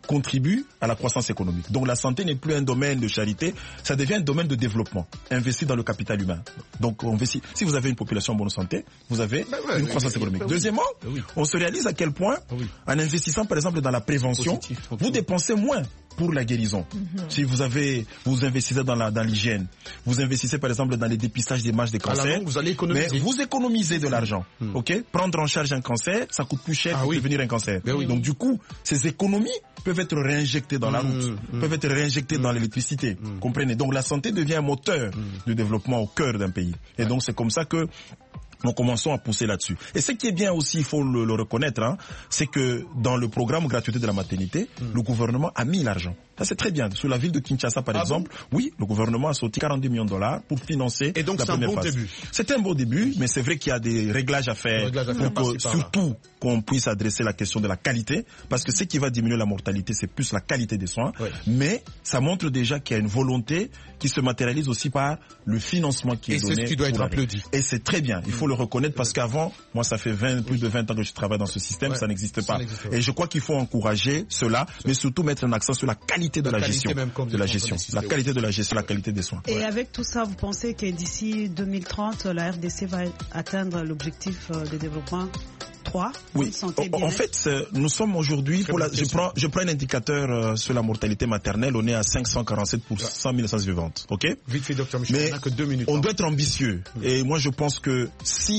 contribue à la croissance économique. Donc la santé n'est plus un domaine de charité, ça devient un domaine de développement, investi dans le capital humain. Donc si vous avez une population en bonne santé, vous avez une croissance économique. Deuxièmement, on se réalise à quel point, en investissant par exemple dans la prévention, vous dépensez moins pour la guérison. Si vous investissez dans l'hygiène, vous investissez par exemple dans les dépistages des masses des cancers, vous allez économiser. Mais vous économisez de l'argent. Ok, prendre en charge un cancer, ça coûte plus cher que devenir un cancer. Donc du coup, ces économies peuvent être réinjectées dans la route, peuvent être réinjectées dans l'électricité. Comprenez? Donc la santé devient un moteur de développement au cœur d'un pays. Et donc c'est comme ça que nous commençons à pousser là-dessus. Et ce qui est bien aussi, il faut le reconnaître, c'est que dans le programme gratuité de la maternité, le gouvernement a mis l'argent. Ça c'est très bien. Sous la ville de Kinshasa par exemple, oui, le gouvernement a sorti 42 millions de dollars pour financer et donc la première phase. Début. C'est un beau début, mais c'est vrai qu'il y a des réglages à faire pour que, surtout qu'on puisse adresser la question de la qualité, parce que ce qui va diminuer la mortalité, c'est plus la qualité des soins. Mais ça montre déjà qu'il y a une volonté qui se matérialise aussi par le financement qui est donné. Et c'est ce qui doit être applaudi. Et c'est très bien. Il faut le reconnaître parce qu'avant, moi ça fait plus de 20 ans que je travaille dans ce système, ça n'existe pas. Et je crois qu'il faut encourager cela, mais surtout mettre un accent sur la qualité de la gestion. La qualité de la gestion, la qualité des soins. Et avec tout ça, vous pensez que d'ici 2030, la RDC va atteindre l'objectif de développement 3? Oui. En fait, nous sommes aujourd'hui, je prends un indicateur sur la mortalité maternelle, on est à 547 pour 100 000 naissances vivantes. Ok? Vite fait, Dr Michel, mais on n'a que 2 minutes. On doit être ambitieux. Et moi, je pense que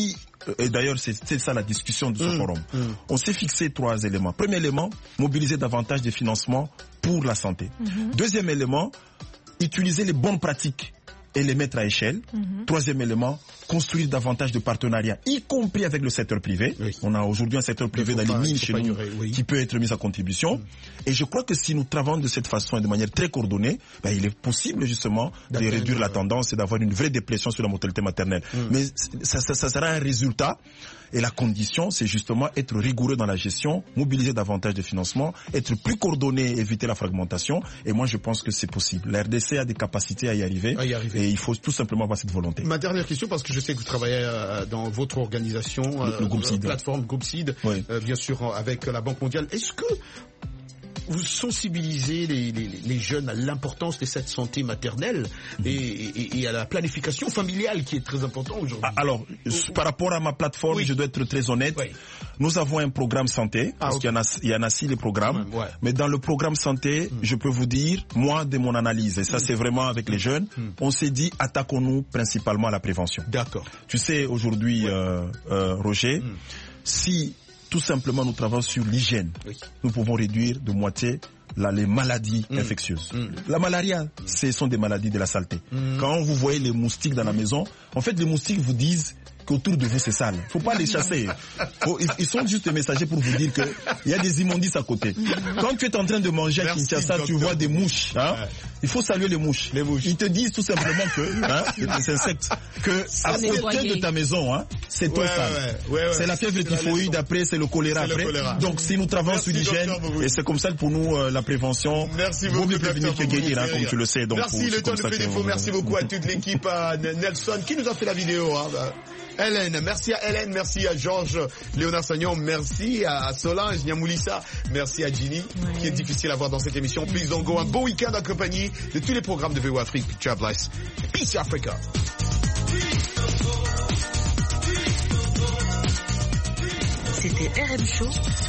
et d'ailleurs, c'est ça la discussion de ce forum. On s'est fixé 3 éléments. Premier élément, mobiliser davantage de financements pour la santé. Deuxième élément, utiliser les bonnes pratiques et les mettre à échelle. Troisième élément, construire davantage de partenariats, y compris avec le secteur privé. On a aujourd'hui un secteur privé dans les mines chez nous qui peut être mis à contribution. Et je crois que si nous travaillons de cette façon et de manière très coordonnée, il est possible justement de réduire la tendance et d'avoir une vraie déplétion sur la mortalité maternelle. Mais ça sera un résultat. Et la condition, c'est justement être rigoureux dans la gestion, mobiliser davantage de financement, être plus coordonné, éviter la fragmentation. Et moi, je pense que c'est possible. La RDC a des capacités à y arriver. Et il faut tout simplement avoir cette volonté. Ma dernière question, parce que je sais que vous travaillez dans votre organisation, le groupe CID. Plateforme Groupe CID, bien sûr avec la Banque mondiale. Est-ce que vous sensibilisez les jeunes à l'importance de cette santé maternelle et à la planification familiale qui est très important aujourd'hui? Alors, par rapport à ma plateforme, je dois être très honnête. Nous avons un programme santé, parce qu'il y en a 6 les programmes. Mais dans le programme santé, je peux vous dire, moi, de mon analyse, et ça c'est vraiment avec les jeunes, on s'est dit, attaquons-nous principalement à la prévention. D'accord. Tu sais, aujourd'hui, Roger, si tout simplement nous travaillons sur l'hygiène, nous pouvons réduire de moitié les maladies infectieuses. La malaria, ce sont des maladies de la saleté. Quand vous voyez les moustiques dans la maison, en fait les moustiques vous disent qu'autour de vous c'est sale. Faut pas les chasser. Ils sont juste des messagers pour vous dire qu'il y a des immondices à côté. Quand tu es en train de manger à Kinshasa, tu vois des mouches. Il faut saluer les mouches. Ils te disent tout simplement que, les insectes, que à côté de ta maison, c'est toi sale. C'est la fièvre typhoïde, après c'est le choléra après. Donc si nous travaillons sur l'hygiène, et c'est comme ça pour nous la prévention, vaut mieux prévenir que guérir, comme tu le sais. Donc, merci le temps de Fédéfo, merci beaucoup à toute l'équipe, à Nelson qui nous a fait la vidéo. Hélène, merci à Hélène, merci à Georges Léonard Sagnon, merci à Solange Niamoulissa, merci à Ginny, qui est difficile à voir dans cette émission. Please don't go. Un bon week-end en compagnie de tous les programmes de VO Afrique, Picture Bless. Peace Africa. C'était RM Show.